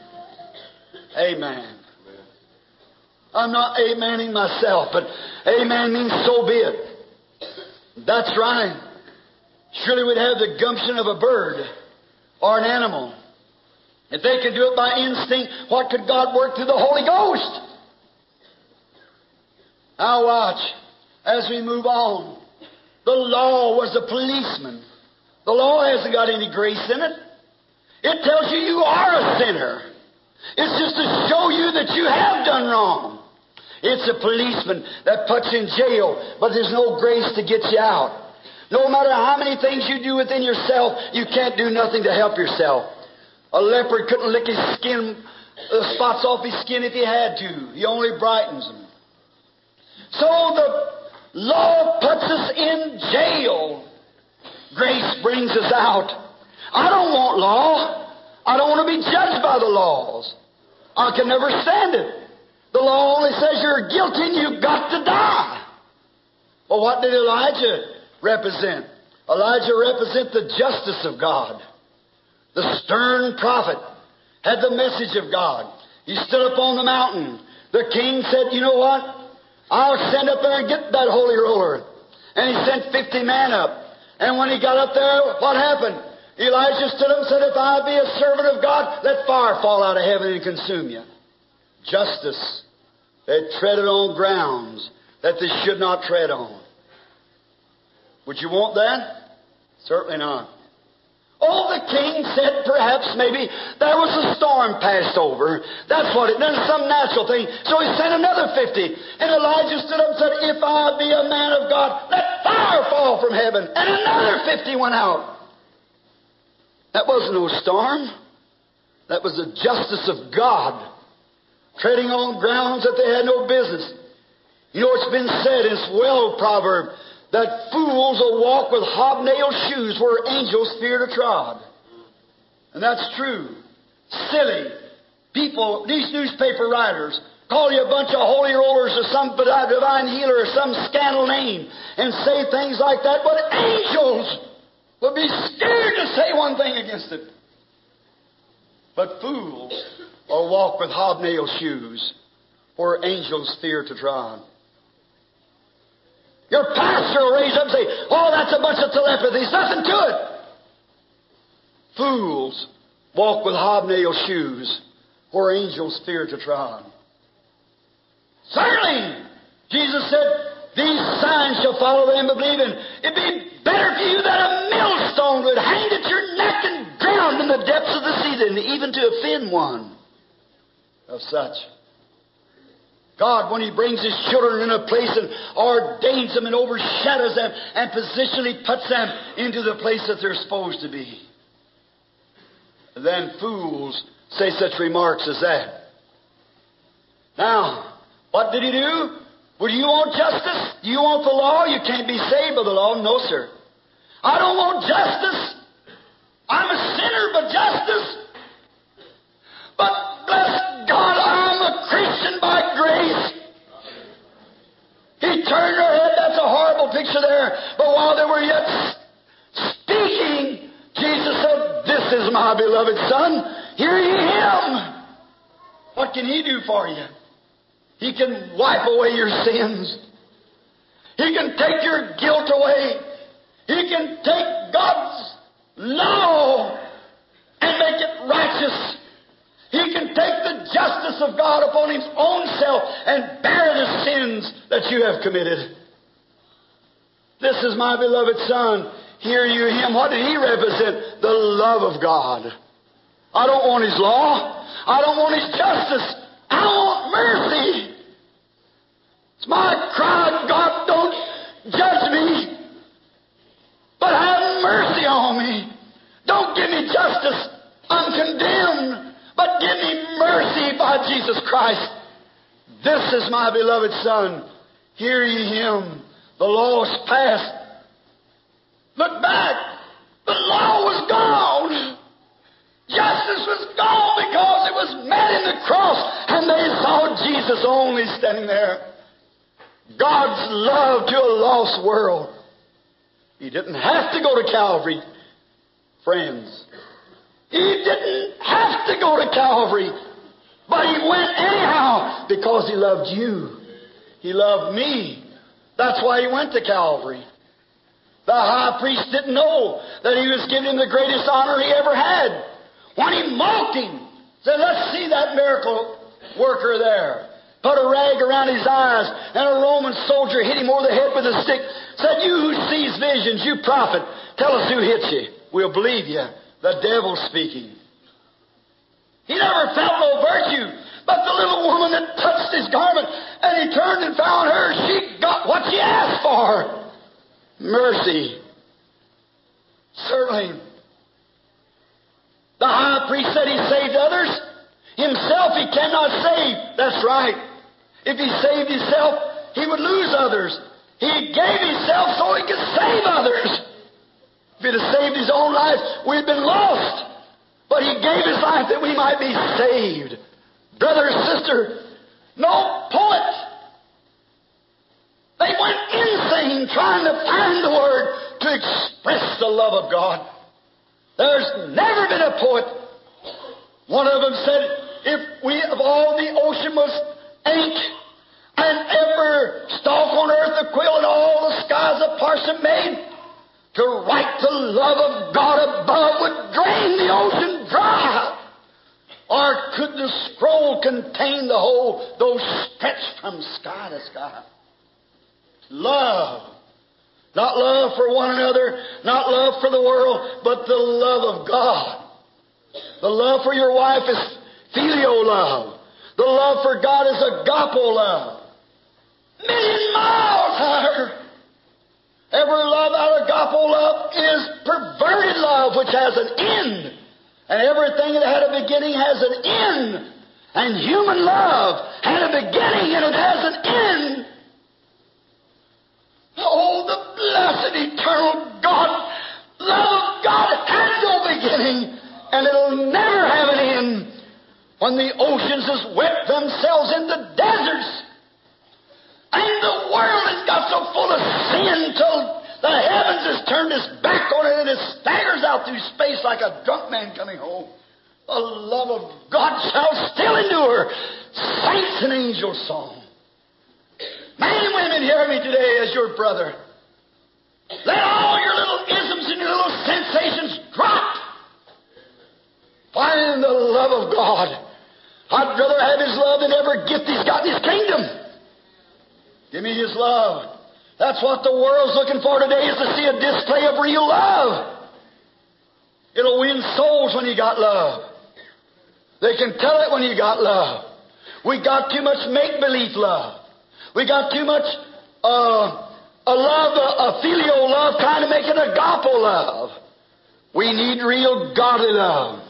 S1: Amen. I'm not amening myself, but amen means so be it. That's right. Surely we'd have the gumption of a bird or an animal. If they could do it by instinct, what could God work through the Holy Ghost? Now watch as we move on. The law was a policeman. The law hasn't got any grace in it. It tells you you are a sinner. It's just to show you that you have done wrong. It's a policeman that puts in jail, but there's no grace to get you out. No matter how many things you do within yourself, you can't do nothing to help yourself. A leopard couldn't lick his skin, the spots off his skin if he had to. He only brightens them. So the law puts us in jail. Grace brings us out. I don't want law. I don't want to be judged by the laws. I can never stand it. The law only says you're guilty and you've got to die. Well, what did Elijah represent? Elijah represents the justice of God. The stern prophet had the message of God. He stood up on the mountain. The king said, you know what? I'll send up there and get that holy roller. And he sent fifty men up. And when he got up there, what happened? Elijah stood up and said, if I be a servant of God, let fire fall out of heaven and consume you. Justice. They treaded on grounds that they should not tread on. Would you want that? Certainly not. Oh, the king said perhaps maybe there was a storm passed over. That's what it done, some natural thing. So he sent another fifty. And Elijah stood up and said, if I be a man of God, let fire fall from heaven. And another fifty went out. That wasn't no storm. That was the justice of God, treading on grounds that they had no business. You know, it's been said in this well proverb that fools will walk with hobnail shoes where angels fear to trod. And that's true. Silly people, these newspaper writers, call you a bunch of holy rollers or some divine healer or some scandal name and say things like that, but angels will be scared to say one thing against it. But fools will walk with hobnail shoes where angels fear to trod. Your pastor will raise up and say, oh, that's a bunch of telepathy. There's nothing to it. Fools walk with hobnail shoes where angels fear to trod. Certainly, Jesus said, these signs shall follow them that believe in. It'd be better for you that a millstone would hang at your neck and drown in the depths of the sea than even to offend one of such. God, when He brings His children in a place and ordains them and overshadows them and positionally puts them into the place that they're supposed to be. And then fools say such remarks as that. Now, what did He do? Would you want justice? Do you want the law? You can't be saved by the law. No, sir. I don't want justice. I'm a sinner, but justice. But bless God, I'm a Christian by grace. He turned her head. That's a horrible picture there. But while they were yet speaking, Jesus said, this is my beloved Son. Hear ye Him. What can He do for you? He can wipe away your sins. He can take your guilt away. He can take God's law and make it righteous. He can take the justice of God upon His own self and bear the sins that you have committed. This is my beloved Son. Hear you Him. What did He represent? The love of God. I don't want His law. I don't want His justice. I want mercy. It's my cry, God, don't judge me, but have mercy on me. Don't give me justice. I'm condemned, but give me mercy by Jesus Christ. This is my beloved Son. Hear ye Him. The law was passed. Look back. The law was gone. Justice was gone because it was met in the cross, and they saw Jesus only standing there. God's love to a lost world. He didn't have to go to Calvary, friends. He didn't have to go to Calvary, but He went anyhow because He loved you. He loved me. That's why He went to Calvary. The high priest didn't know that he was giving him the greatest honor he ever had. When he mocked him, said, let's see that miracle worker there. Put a rag around his eyes, and a Roman soldier hit him over the head with a stick. Said, you who sees visions, you prophet, tell us who hit you. We'll believe you. The devil's speaking. He never felt no virtue. But the little woman that touched his garment, and he turned and found her, she got what she asked for. Mercy. Certainly. The high priest said he saved others. Himself he cannot save. That's right. If he saved himself, he would lose others. He gave himself so he could save others. If he'd have saved his own life, we'd been lost. But he gave his life that we might be saved. Brother or sister, no poet. They went insane trying to find the word to express the love of God. There's never been a poet. One of them said, if we of all the ocean was ink, and every stalk on earth a quill, and all the skies a parson made, to write the love of God above would drain the ocean dry. Or could the scroll contain the whole, though stretched from sky to sky? Love. Not love for one another, not love for the world, but the love of God. The love for your wife is filial love. The love for God is agape love. Million miles higher. Every love out of agape love is perverted love, which has an end. And everything that had a beginning has an end. And human love had a beginning and it has an end. Oh, the blessed eternal God, love of God has no beginning, and it'll never have an end. When the oceans has wept themselves into deserts, and the world has got so full of sin till the heavens has turned its back on it and it staggers out through space like a drunk man coming home, the love of God shall still endure. Saints and angels' song. Men and women, hear me today as your brother. Let all your little isms and your little sensations drop. Find the love of God. I'd rather have His love than every gift He's got in His kingdom. Give me His love. That's what the world's looking for today, is to see a display of real love. It'll win souls when you got love. They can tell it when you got love. We got too much make-believe love. We got too much uh, a love, a, a filial love, trying to make it agape love. We need real godly love.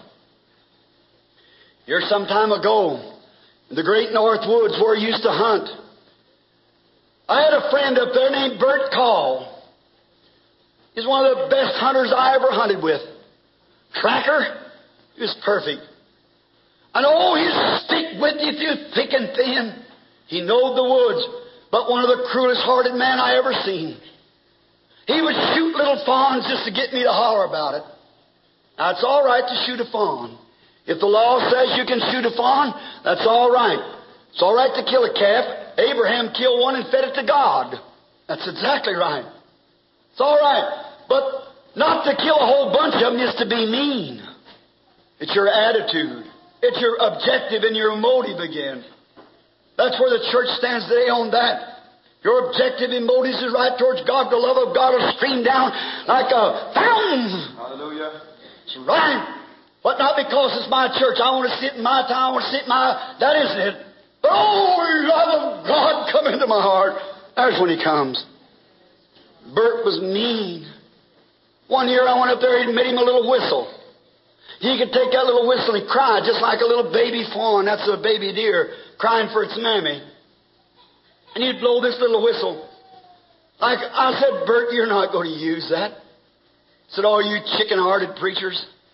S1: Here some time ago, in the great North Woods where I used to hunt, I had a friend up there named Bert Call. He's one of the best hunters I ever hunted with. Tracker, he was perfect. And oh, he'd stick with you through thick and thin. He knowed the woods, but one of the cruelest hearted men I ever seen. He would shoot little fawns just to get me to holler about it. Now, it's all right to shoot a fawn. If the law says you can shoot a fawn, that's all right. It's all right to kill a calf. Abraham killed one and fed it to God. That's exactly right. It's all right. But not to kill a whole bunch of them is to be mean. It's your attitude. It's your objective and your motive again. That's where the church stands today on that. Your objective and motives is right towards God. The love of God will stream down like a fountain. Hallelujah. It's right. But not because it's my church. I want to sit in my time. I want to sit in my... That isn't it. But oh, love of God, come into my heart. There's when He comes. Bert was mean. One year I went up there and made him a little whistle. He could take that little whistle and cry just like a little baby fawn. That's a baby deer crying for its mammy. And he'd blow this little whistle. Like I said, Bert, you're not going to use that. Said, all you chicken-hearted preachers.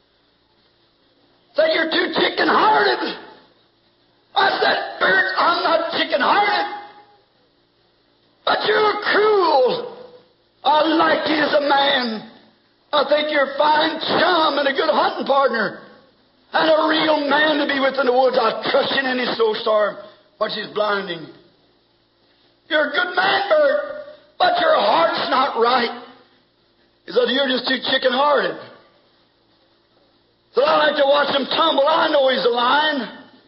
S1: Said, you're too chicken-hearted. I said, Bert, I'm not chicken-hearted. But you're cruel. I like you as a man. I think you're a fine chum and a good hunting partner. And a real man to be with in the woods. I'll trust you in any snowstorm when she's blinding. You're a good man, Bert, but your heart's not right. He said, you're just too chicken-hearted. So I like to watch him tumble. I know he's a lion.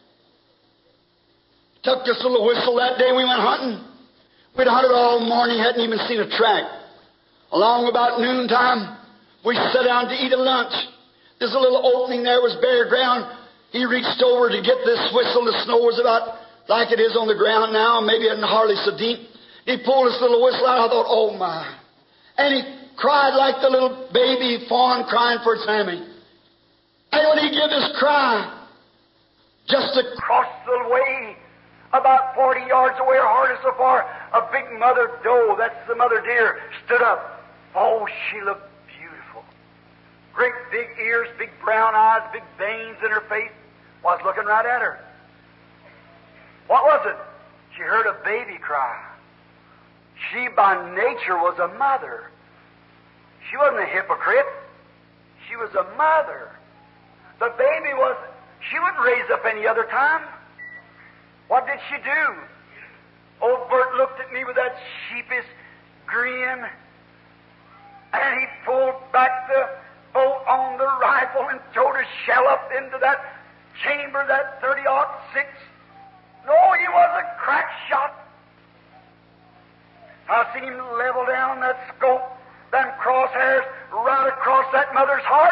S1: Took this little whistle that day we went hunting. We'd hunted all morning, hadn't even seen a track. Along about noontime, we sat down to eat a lunch. There's a little opening there, was bare ground. He reached over to get this whistle. The snow was about like it is on the ground now, maybe it wasn't hardly so deep. He pulled this little whistle out. I thought, oh my. And he cried like the little baby fawn crying for its mammy. And when he gave his cry, just across the way, about forty yards away, or hardly so far, a big mother doe, that's the mother deer, stood up. Oh, she looked beautiful. Great big ears, big brown eyes, big veins in her face. I was looking right at her. What was it? She heard a baby cry. She by nature was a mother. She wasn't a hypocrite. She was a mother. The baby was, she wouldn't raise up any other time. What did she do? Old Bert looked at me with that sheepish grin, and he pulled back the bolt on the rifle and throwed a shell up into that chamber, that thirty aught six. No, he was a crack shot. I seen him level down that scope, them crosshairs, right across that mother's heart.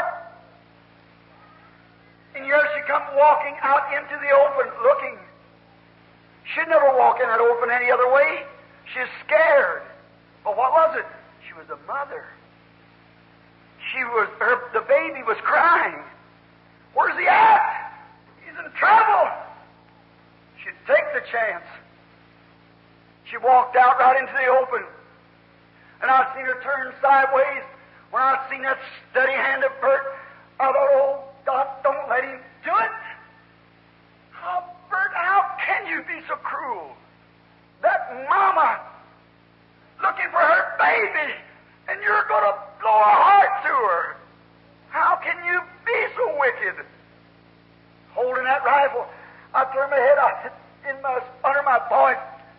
S1: And here she come walking out into the open, looking. She'd never walk in that open any other way. She's scared. But what was it? She was a mother. She was, her, the baby was crying. Where's he at? He's in trouble. She'd take the chance. She walked out right into the open. And I seen her turn sideways. When I seen that steady hand of Bert, I thought, oh, God, don't let him do it. Oh, Bert, how can you be so cruel? That mama looking for her baby, and you're going to blow a heart to her. How can you be so wicked? Holding that rifle, I turned my head out in my, under my voice.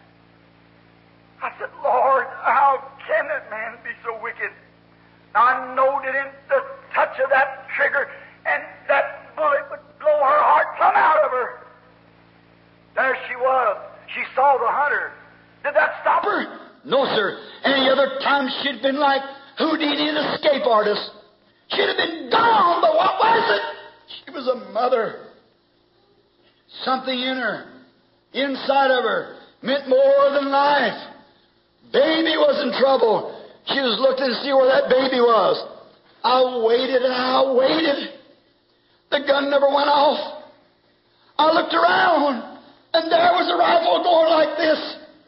S1: I said, Lord, how can that man be so wicked? Now, I know that in the touch of that trigger, and that bullet would blow her heart plumb out of her. There she was. She saw the hunter. Did that stop her? No, sir. Any other time she'd been like Houdini, an escape artist. She'd have been gone, but what was it? She was a mother. Something in her, inside of her, meant more than life. Baby was in trouble. She was looking to see where that baby was. I waited and I waited. The gun never went off. I looked around, and there was a rifle going like this.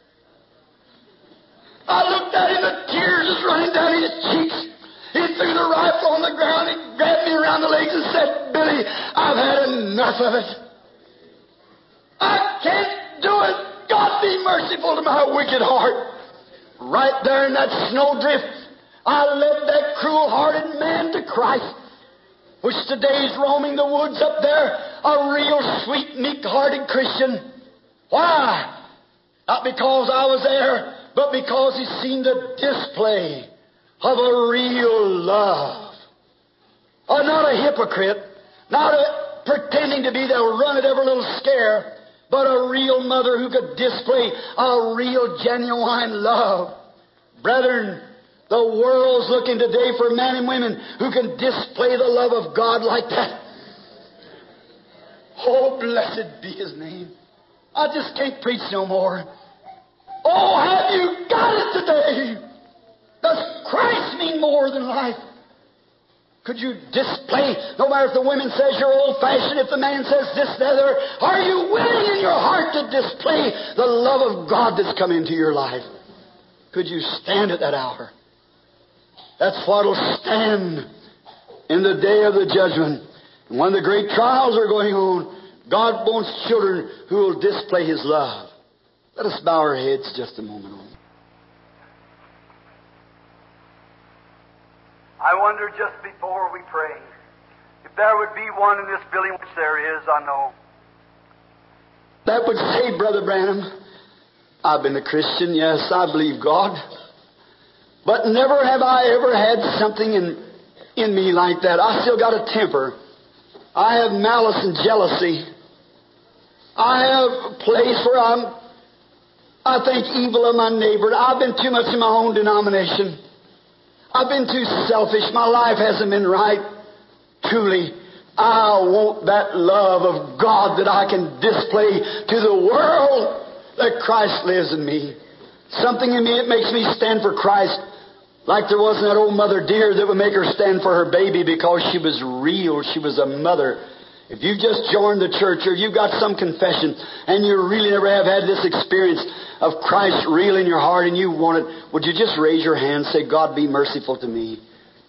S1: I looked at him, the tears was running down his cheeks. He threw the rifle on the ground, he grabbed me around the legs and said, Billy, I've had enough of it. I can't do it. God be merciful to my wicked heart. Right there in that snowdrift, I led that cruel-hearted man to Christ, which today's roaming the woods up there, a real sweet, meek-hearted Christian. Why? Not because I was there, but because he's seen the display of a real love. Oh, not a hypocrite, not a pretending to be there, run at every little scare, but a real mother who could display a real, genuine love. Brethren, the world's looking today for men and women who can display the love of God like that. Oh, blessed be His name. I just can't preach no more. Oh, have you got it today? Does Christ mean more than life? Could you display, no matter if the woman says you're old-fashioned, if the man says this, the other, are you willing in your heart to display the love of God that's come into your life?
S2: Could you stand at that hour? That's what'll stand in the day of the judgment. And when the great trials are going on, God wants children who will display His love. Let us bow our heads just a moment only.
S3: I wonder just before we pray, if there would be one in this building, which there is, I know.
S2: That would say, Brother Branham, I've been a Christian, yes, I believe God. But never have I ever had something in, in me like that. I still got a temper. I have malice and jealousy. I have a place where I'm, I think evil of my neighbor. I've been too much in my own denomination. I've been too selfish. My life hasn't been right. Truly, I want that love of God that I can display to the world that Christ lives in me. Something in me that makes me stand for Christ, like there wasn't that old mother dear that would make her stand for her baby because she was real. She was a mother. If you've just joined the church or you've got some confession and you really never have had this experience of Christ real in your heart and you want it, would you just raise your hand and say, God, be merciful to me?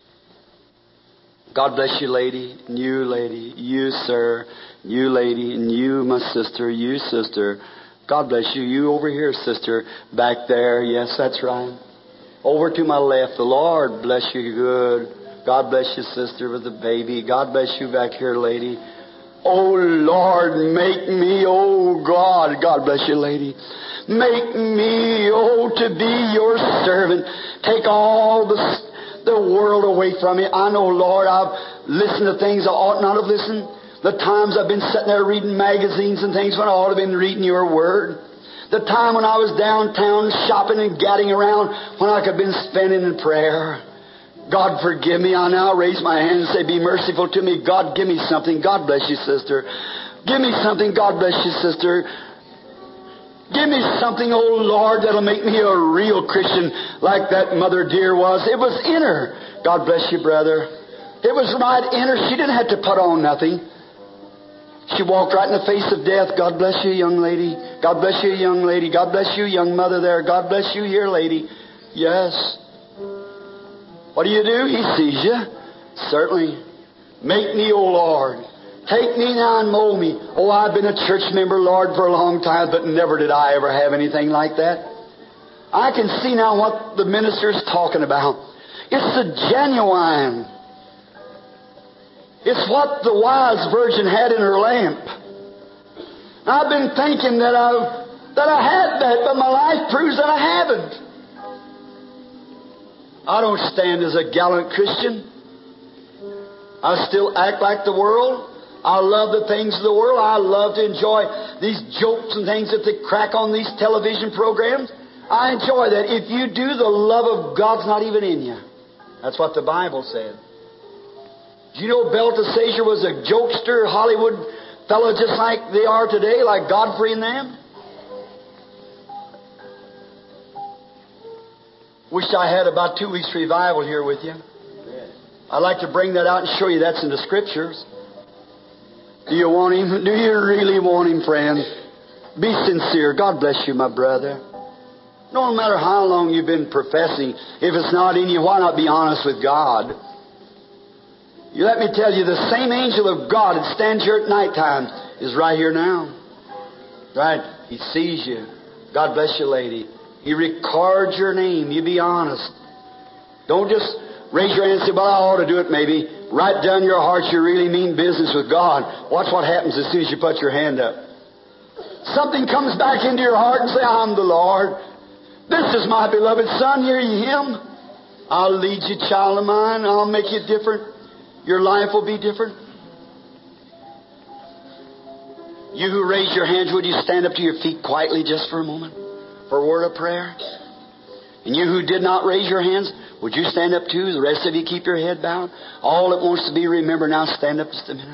S2: God bless you, lady, and you, lady, you, sir, you, lady, and you, my sister, you, sister. God bless you. You over here, sister, back there. Yes, that's right. Over to my left. The Lord bless you. Good. God bless you, sister, with the baby. God bless you back here, lady. Oh, Lord, make me, oh, God. God bless you, lady. Make me, oh, to be your servant. Take all the, the world away from me. I know, Lord, I've listened to things I ought not have listened. The times I've been sitting there reading magazines and things when I ought to have been reading your Word. The time when I was downtown shopping and gadding around when I could have been spending in prayer. God forgive me. I now raise my hand and say, be merciful to me. God, give me something. God bless you, sister. Give me something. God bless you, sister. Give me something, oh Lord, that'll make me a real Christian like that mother dear was. It was in her. God bless you, brother. It was right in her. She didn't have to put on nothing. She walked right in the face of death. God bless you, young lady. God bless you, young lady. God bless you, young mother there. God bless you here, lady. Yes. What do you do? He sees you. Certainly. Make me, O Lord. Take me now and mold me. Oh, I've been a church member, Lord, for a long time, but never did I ever have anything like that. I can see now what the minister's talking about. It's the genuine. It's what the wise virgin had in her lamp. I've been thinking that I've that I had that, but my life proves that I haven't. I don't stand as a gallant Christian. I still act like the world. I love the things of the world. I love to enjoy these jokes and things that they crack on these television programs. I enjoy that. If you do, the love of God's not even in you. That's what the Bible said. Do you know Belteshazzar was a jokester, Hollywood fellow just like they are today, like Godfrey and them? Wish I had about two weeks revival here with you. I'd like to bring that out and show you that's in the Scriptures. Do you want Him? Do you really want Him, friend? Be sincere. God bless you, my brother. No matter how long you've been professing, if it's not in you, why not be honest with God? You let me tell you, the same angel of God that stands here at nighttime is right here now. Right? He sees you. God bless you, lady. He records your name. You be honest. Don't just raise your hand and say, well, I ought to do it maybe. Write down your heart you really mean business with God. Watch what happens as soon as you put your hand up. Something comes back into your heart and say, I'm the Lord. This is my beloved Son. Hear ye Him. I'll lead you, child of mine. I'll make you different. Your life will be different. You who raise your hands, would you stand up to your feet quietly just for a moment for a word of prayer? And you who did not raise your hands, would you stand up too? The rest of you keep your head bowed. All that wants to be remembered now, stand up just a minute.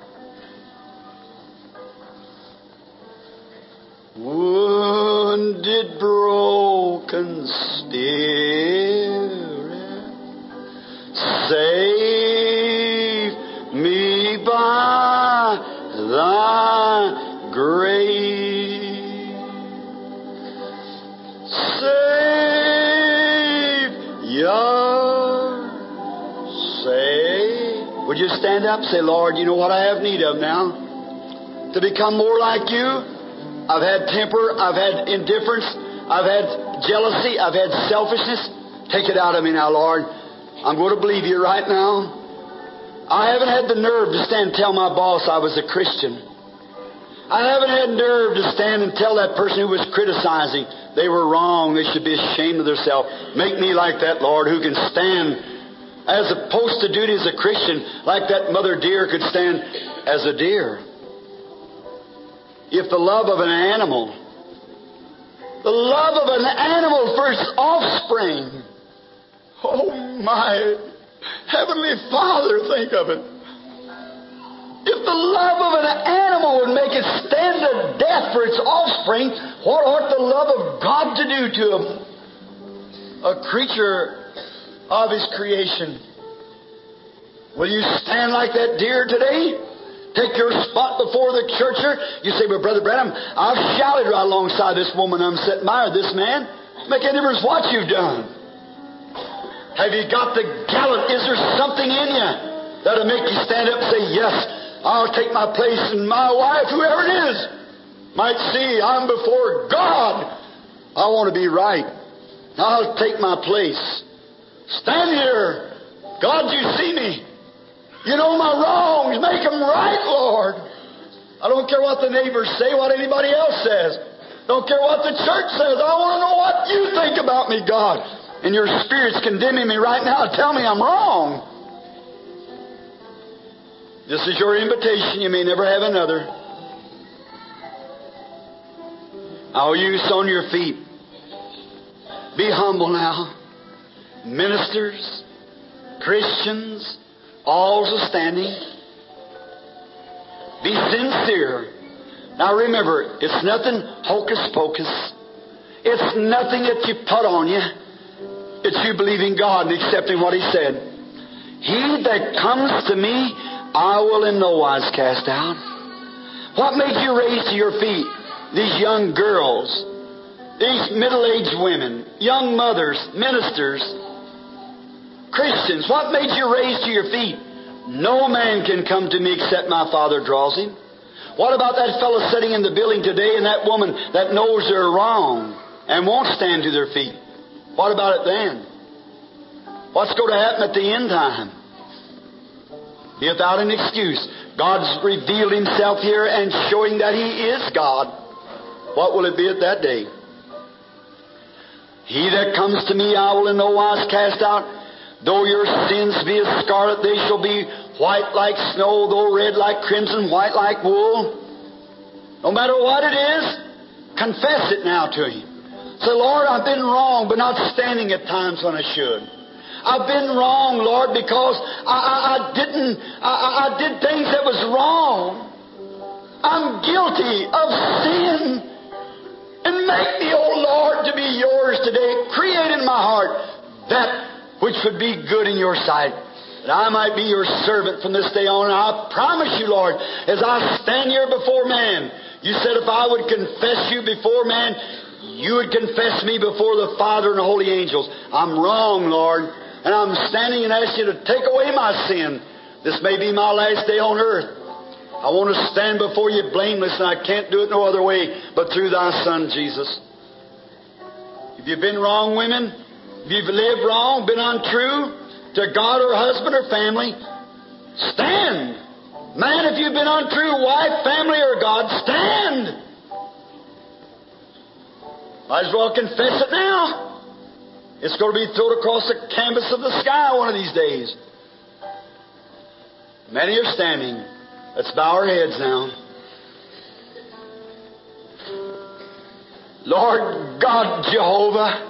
S2: Wounded, broken spirit, save me by Thy grace. Save stand up and say, Lord, you know what I have need of now? To become more like you. I've had temper. I've had indifference. I've had jealousy. I've had selfishness. Take it out of me now, Lord. I'm going to believe you right now. I haven't had the nerve to stand and tell my boss I was a Christian. I haven't had nerve to stand and tell that person who was criticizing they were wrong. They should be ashamed of themselves. Make me like that, Lord, who can stand as a post to duty as a Christian, like that mother deer could stand as a deer. If the love of an animal, the love of an animal for its offspring, oh my Heavenly Father, think of it. If the love of an animal would make it stand to death for its offspring, what ought the love of God to do to him? A creature of His creation. Will you stand like that deer today? Take your spot before the churcher. You say, well, Brother Branham, I've shouted right alongside this woman I'm sitting by, or this man. Make any difference what you've done. Have you got the gallant? Is there something in you that'll make you stand up and say, yes, I'll take my place, and my wife, whoever it is, might see I'm before God. I want to be right. I'll take my place. Stand here. God, you see me. You know my wrongs. Make them right, Lord. I don't care what the neighbors say, what anybody else says. Don't care what the church says. I want to know what you think about me, God. And your Spirit's condemning me right now. Tell me I'm wrong. This is your invitation. You may never have another. I'll use on your feet. Be humble now. Ministers, Christians, all's a standing. Be sincere. Now remember, it's nothing hocus pocus. It's nothing that you put on you. It's you believing God and accepting what He said. He that comes to me, I will in no wise cast out. What made you raise to your feet these young girls, these middle-aged women, young mothers, ministers, Christians? What made you raise to your feet? No man can come to me except my Father draws him. What about that fellow sitting in the building today and that woman that knows they're wrong and won't stand to their feet? What about it then? What's going to happen at the end time? Without an excuse, God's revealed Himself here and showing that He is God. What will it be at that day? He that comes to me, I will in no wise cast out. Though your sins be as scarlet, they shall be white like snow. Though red like crimson, white like wool. No matter what it is, confess it now to Him. Say, Lord, I've been wrong, but not standing at times when I should. I've been wrong, Lord, because I, I, I didn't, I, I did things that was wrong. I'm guilty of sin. And make me, oh Lord, to be yours today. Create in my heart that which would be good in your sight, that I might be your servant from this day on. And I promise you, Lord, as I stand here before man, you said if I would confess you before man, you would confess me before the Father and the holy angels. I'm wrong, Lord, and I'm standing and ask you to take away my sin. This may be my last day on earth. I want to stand before you blameless, and I can't do it no other way but through thy Son, Jesus. If you've been wrong, women, if you've lived wrong, been untrue to God or husband or family, stand. Man, if you've been untrue, wife, family, or God, stand. Might as well confess it now. It's going to be thrown across the canvas of the sky one of these days. Many are standing. Let's bow our heads now. Lord God Jehovah,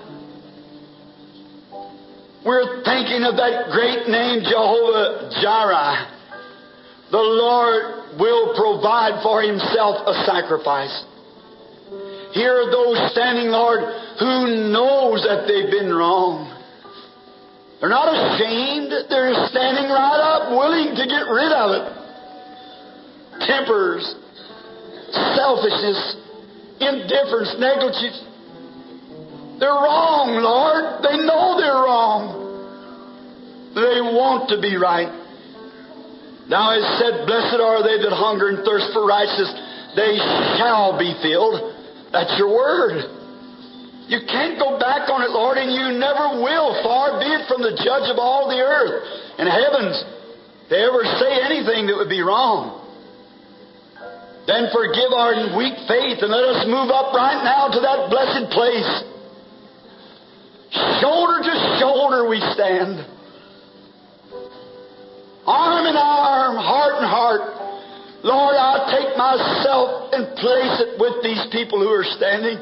S2: we're thinking of that great name, Jehovah Jireh. The Lord will provide for Himself a sacrifice. Here are those standing, Lord, who knows that they've been wrong. They're not ashamed. They're standing right up, willing to get rid of it. Tempers, selfishness, indifference, negligence. They're wrong, Lord. They know they're wrong. They want to be right. Thou hast said, blessed are they that hunger and thirst for righteousness. They shall be filled. That's your word. You can't go back on it, Lord, and you never will. Far be it from the judge of all the earth and heavens to ever say anything that would be wrong. Then forgive our weak faith and let us move up right now to that blessed place. Shoulder to shoulder we stand. Arm in arm, heart in heart. Lord, I'll take myself and place it with these people who are standing.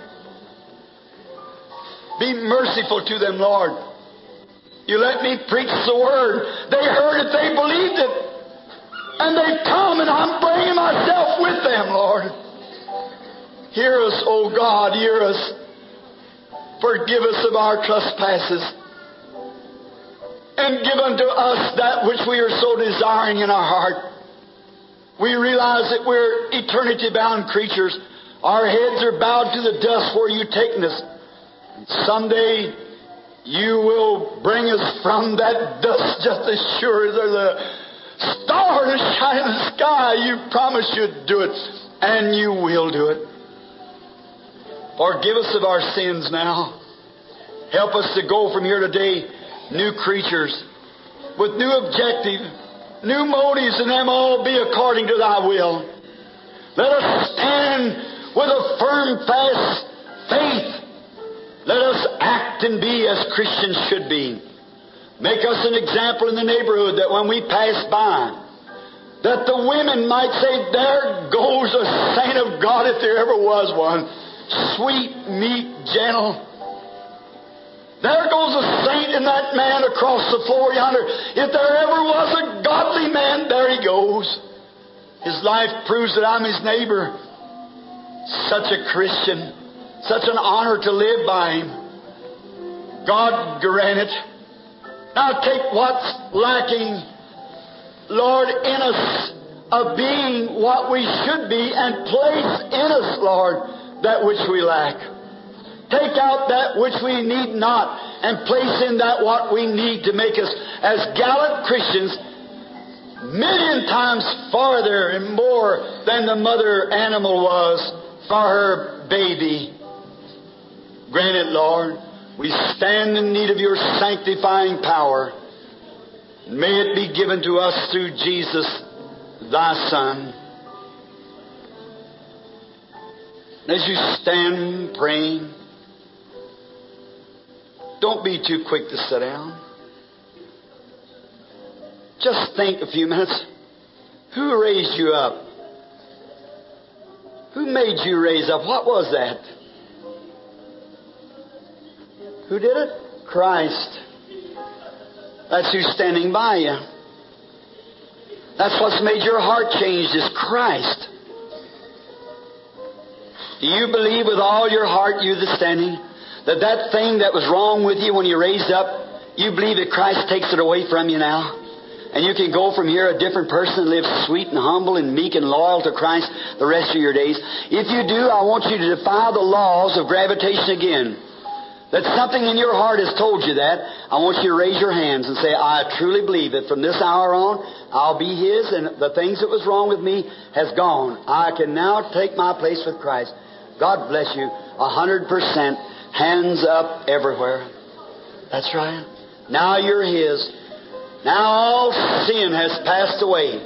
S2: Be merciful to them, Lord. You let me preach the Word. They heard it, they believed it. And they come, and I'm bringing myself with them, Lord. Hear us, O God, hear us. Forgive us of our trespasses. And give unto us that which we are so desiring in our heart. We realize that we're eternity-bound creatures. Our heads are bowed to the dust where you've taken us. And someday you will bring us from that dust just as sure as there's a star to shine in the sky. You promised you'd do it, and you will do it. Forgive us of our sins now. Help us to go from here today new creatures with new objective, new motives, and them all be according to Thy will. Let us stand with a firm, fast faith. Let us act and be as Christians should be. Make us an example in the neighborhood that when we pass by, that the women might say, there goes a saint of God if there ever was one. Sweet, meek, gentle. There goes a saint in that man across the floor yonder. If there ever was a godly man, there he goes. His life proves that I'm his neighbor. Such a Christian. Such an honor to live by him. God grant it. Now take what's lacking, Lord, in us of being what we should be and place in us, Lord, that which we lack. Take out that which we need not and place in that what we need to make us as gallant Christians million times farther and more than the mother animal was for her baby. Grant it, Lord. We stand in need of your sanctifying power. May it be given to us through Jesus, thy Son. As you stand praying, don't be too quick to sit down. Just think a few minutes. Who raised you up? Who made you raise up? What was that? Who did it? Christ. That's who's standing by you. That's what's made your heart change, is Christ. Do you believe with all your heart, you that's standing, that that thing that was wrong with you when you raised up, you believe that Christ takes it away from you now? And you can go from here a different person and live sweet and humble and meek and loyal to Christ the rest of your days? If you do, I want you to defy the laws of gravitation again. That something in your heart has told you that. I want you to raise your hands and say, I truly believe that from this hour on, I'll be His, and the things that was wrong with me has gone. I can now take my place with Christ. God bless you. A hundred percent. Hands up everywhere. That's right. Now you're His. Now all sin has passed away.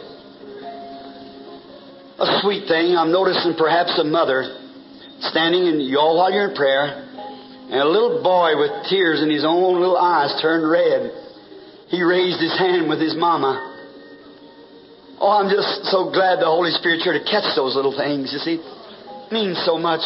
S2: A sweet thing. I'm noticing perhaps a mother standing, and you all while you're in prayer, and a little boy with tears in his own little eyes turned red. He raised his hand with his mama. Oh, I'm just so glad the Holy Spirit's here to catch those little things, you see. It means so much.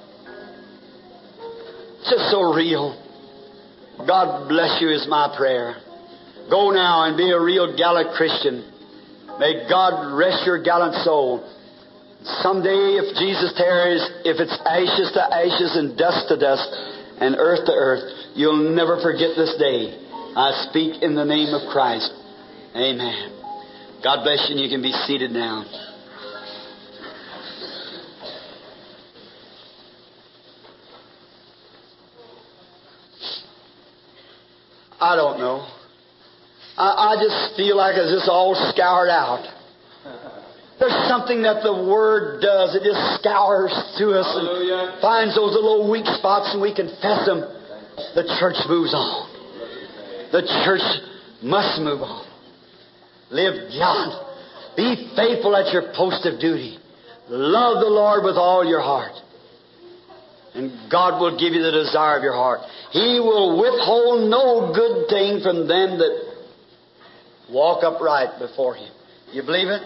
S2: It's just so real. God bless you is my prayer. Go now and be a real gallant Christian. May God rest your gallant soul. Someday, if Jesus tarries, if it's ashes to ashes and dust to dust and earth to earth, you'll never forget this day. I speak in the name of Christ. Amen. God bless you, and you can be seated now. I don't know. I, I just feel like it's just all scoured out. There's something that the Word does. It just scours through us and finds those little weak spots and we confess them. The church moves on. The church must move on. Live God. Be faithful at your post of duty. Love the Lord with all your heart. And God will give you the desire of your heart. He will withhold no good thing from them that walk upright before Him. You believe it?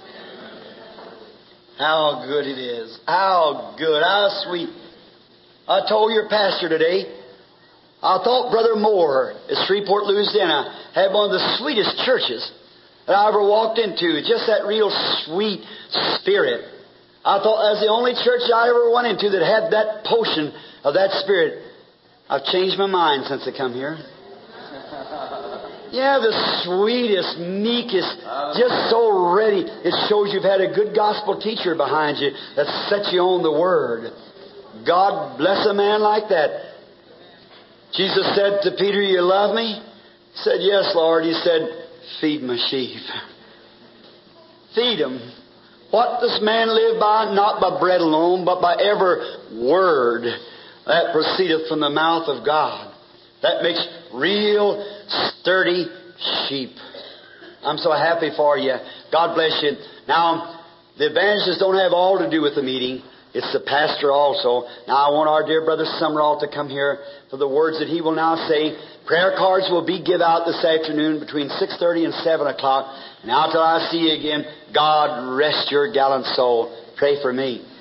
S2: How good it is. How good. How sweet. I told your pastor today, I thought Brother Moore at Shreveport, Louisiana, had one of the sweetest churches that I ever walked into. Just that real sweet spirit. I thought that was the only church I ever went into that had that potion of that spirit. I've changed my mind since I come here. Yeah, the sweetest, meekest, just so ready. It shows you've had a good gospel teacher behind you that set you on the Word. God bless a man like that. Jesus said to Peter, "You love me?" He said, "Yes, Lord." He said, "Feed my sheep." Feed them. What does man live by? Not by bread alone, but by every word that proceedeth from the mouth of God. That makes real sturdy sheep. I'm so happy for you. God bless you. Now, the evangelists don't have all to do with the meeting. It's the pastor also. Now, I want our dear brother Summerall to come here for the words that he will now say. Prayer cards will be given out this afternoon between six thirty and seven o'clock. Now till I see you again, God rest your gallant soul. Pray for me.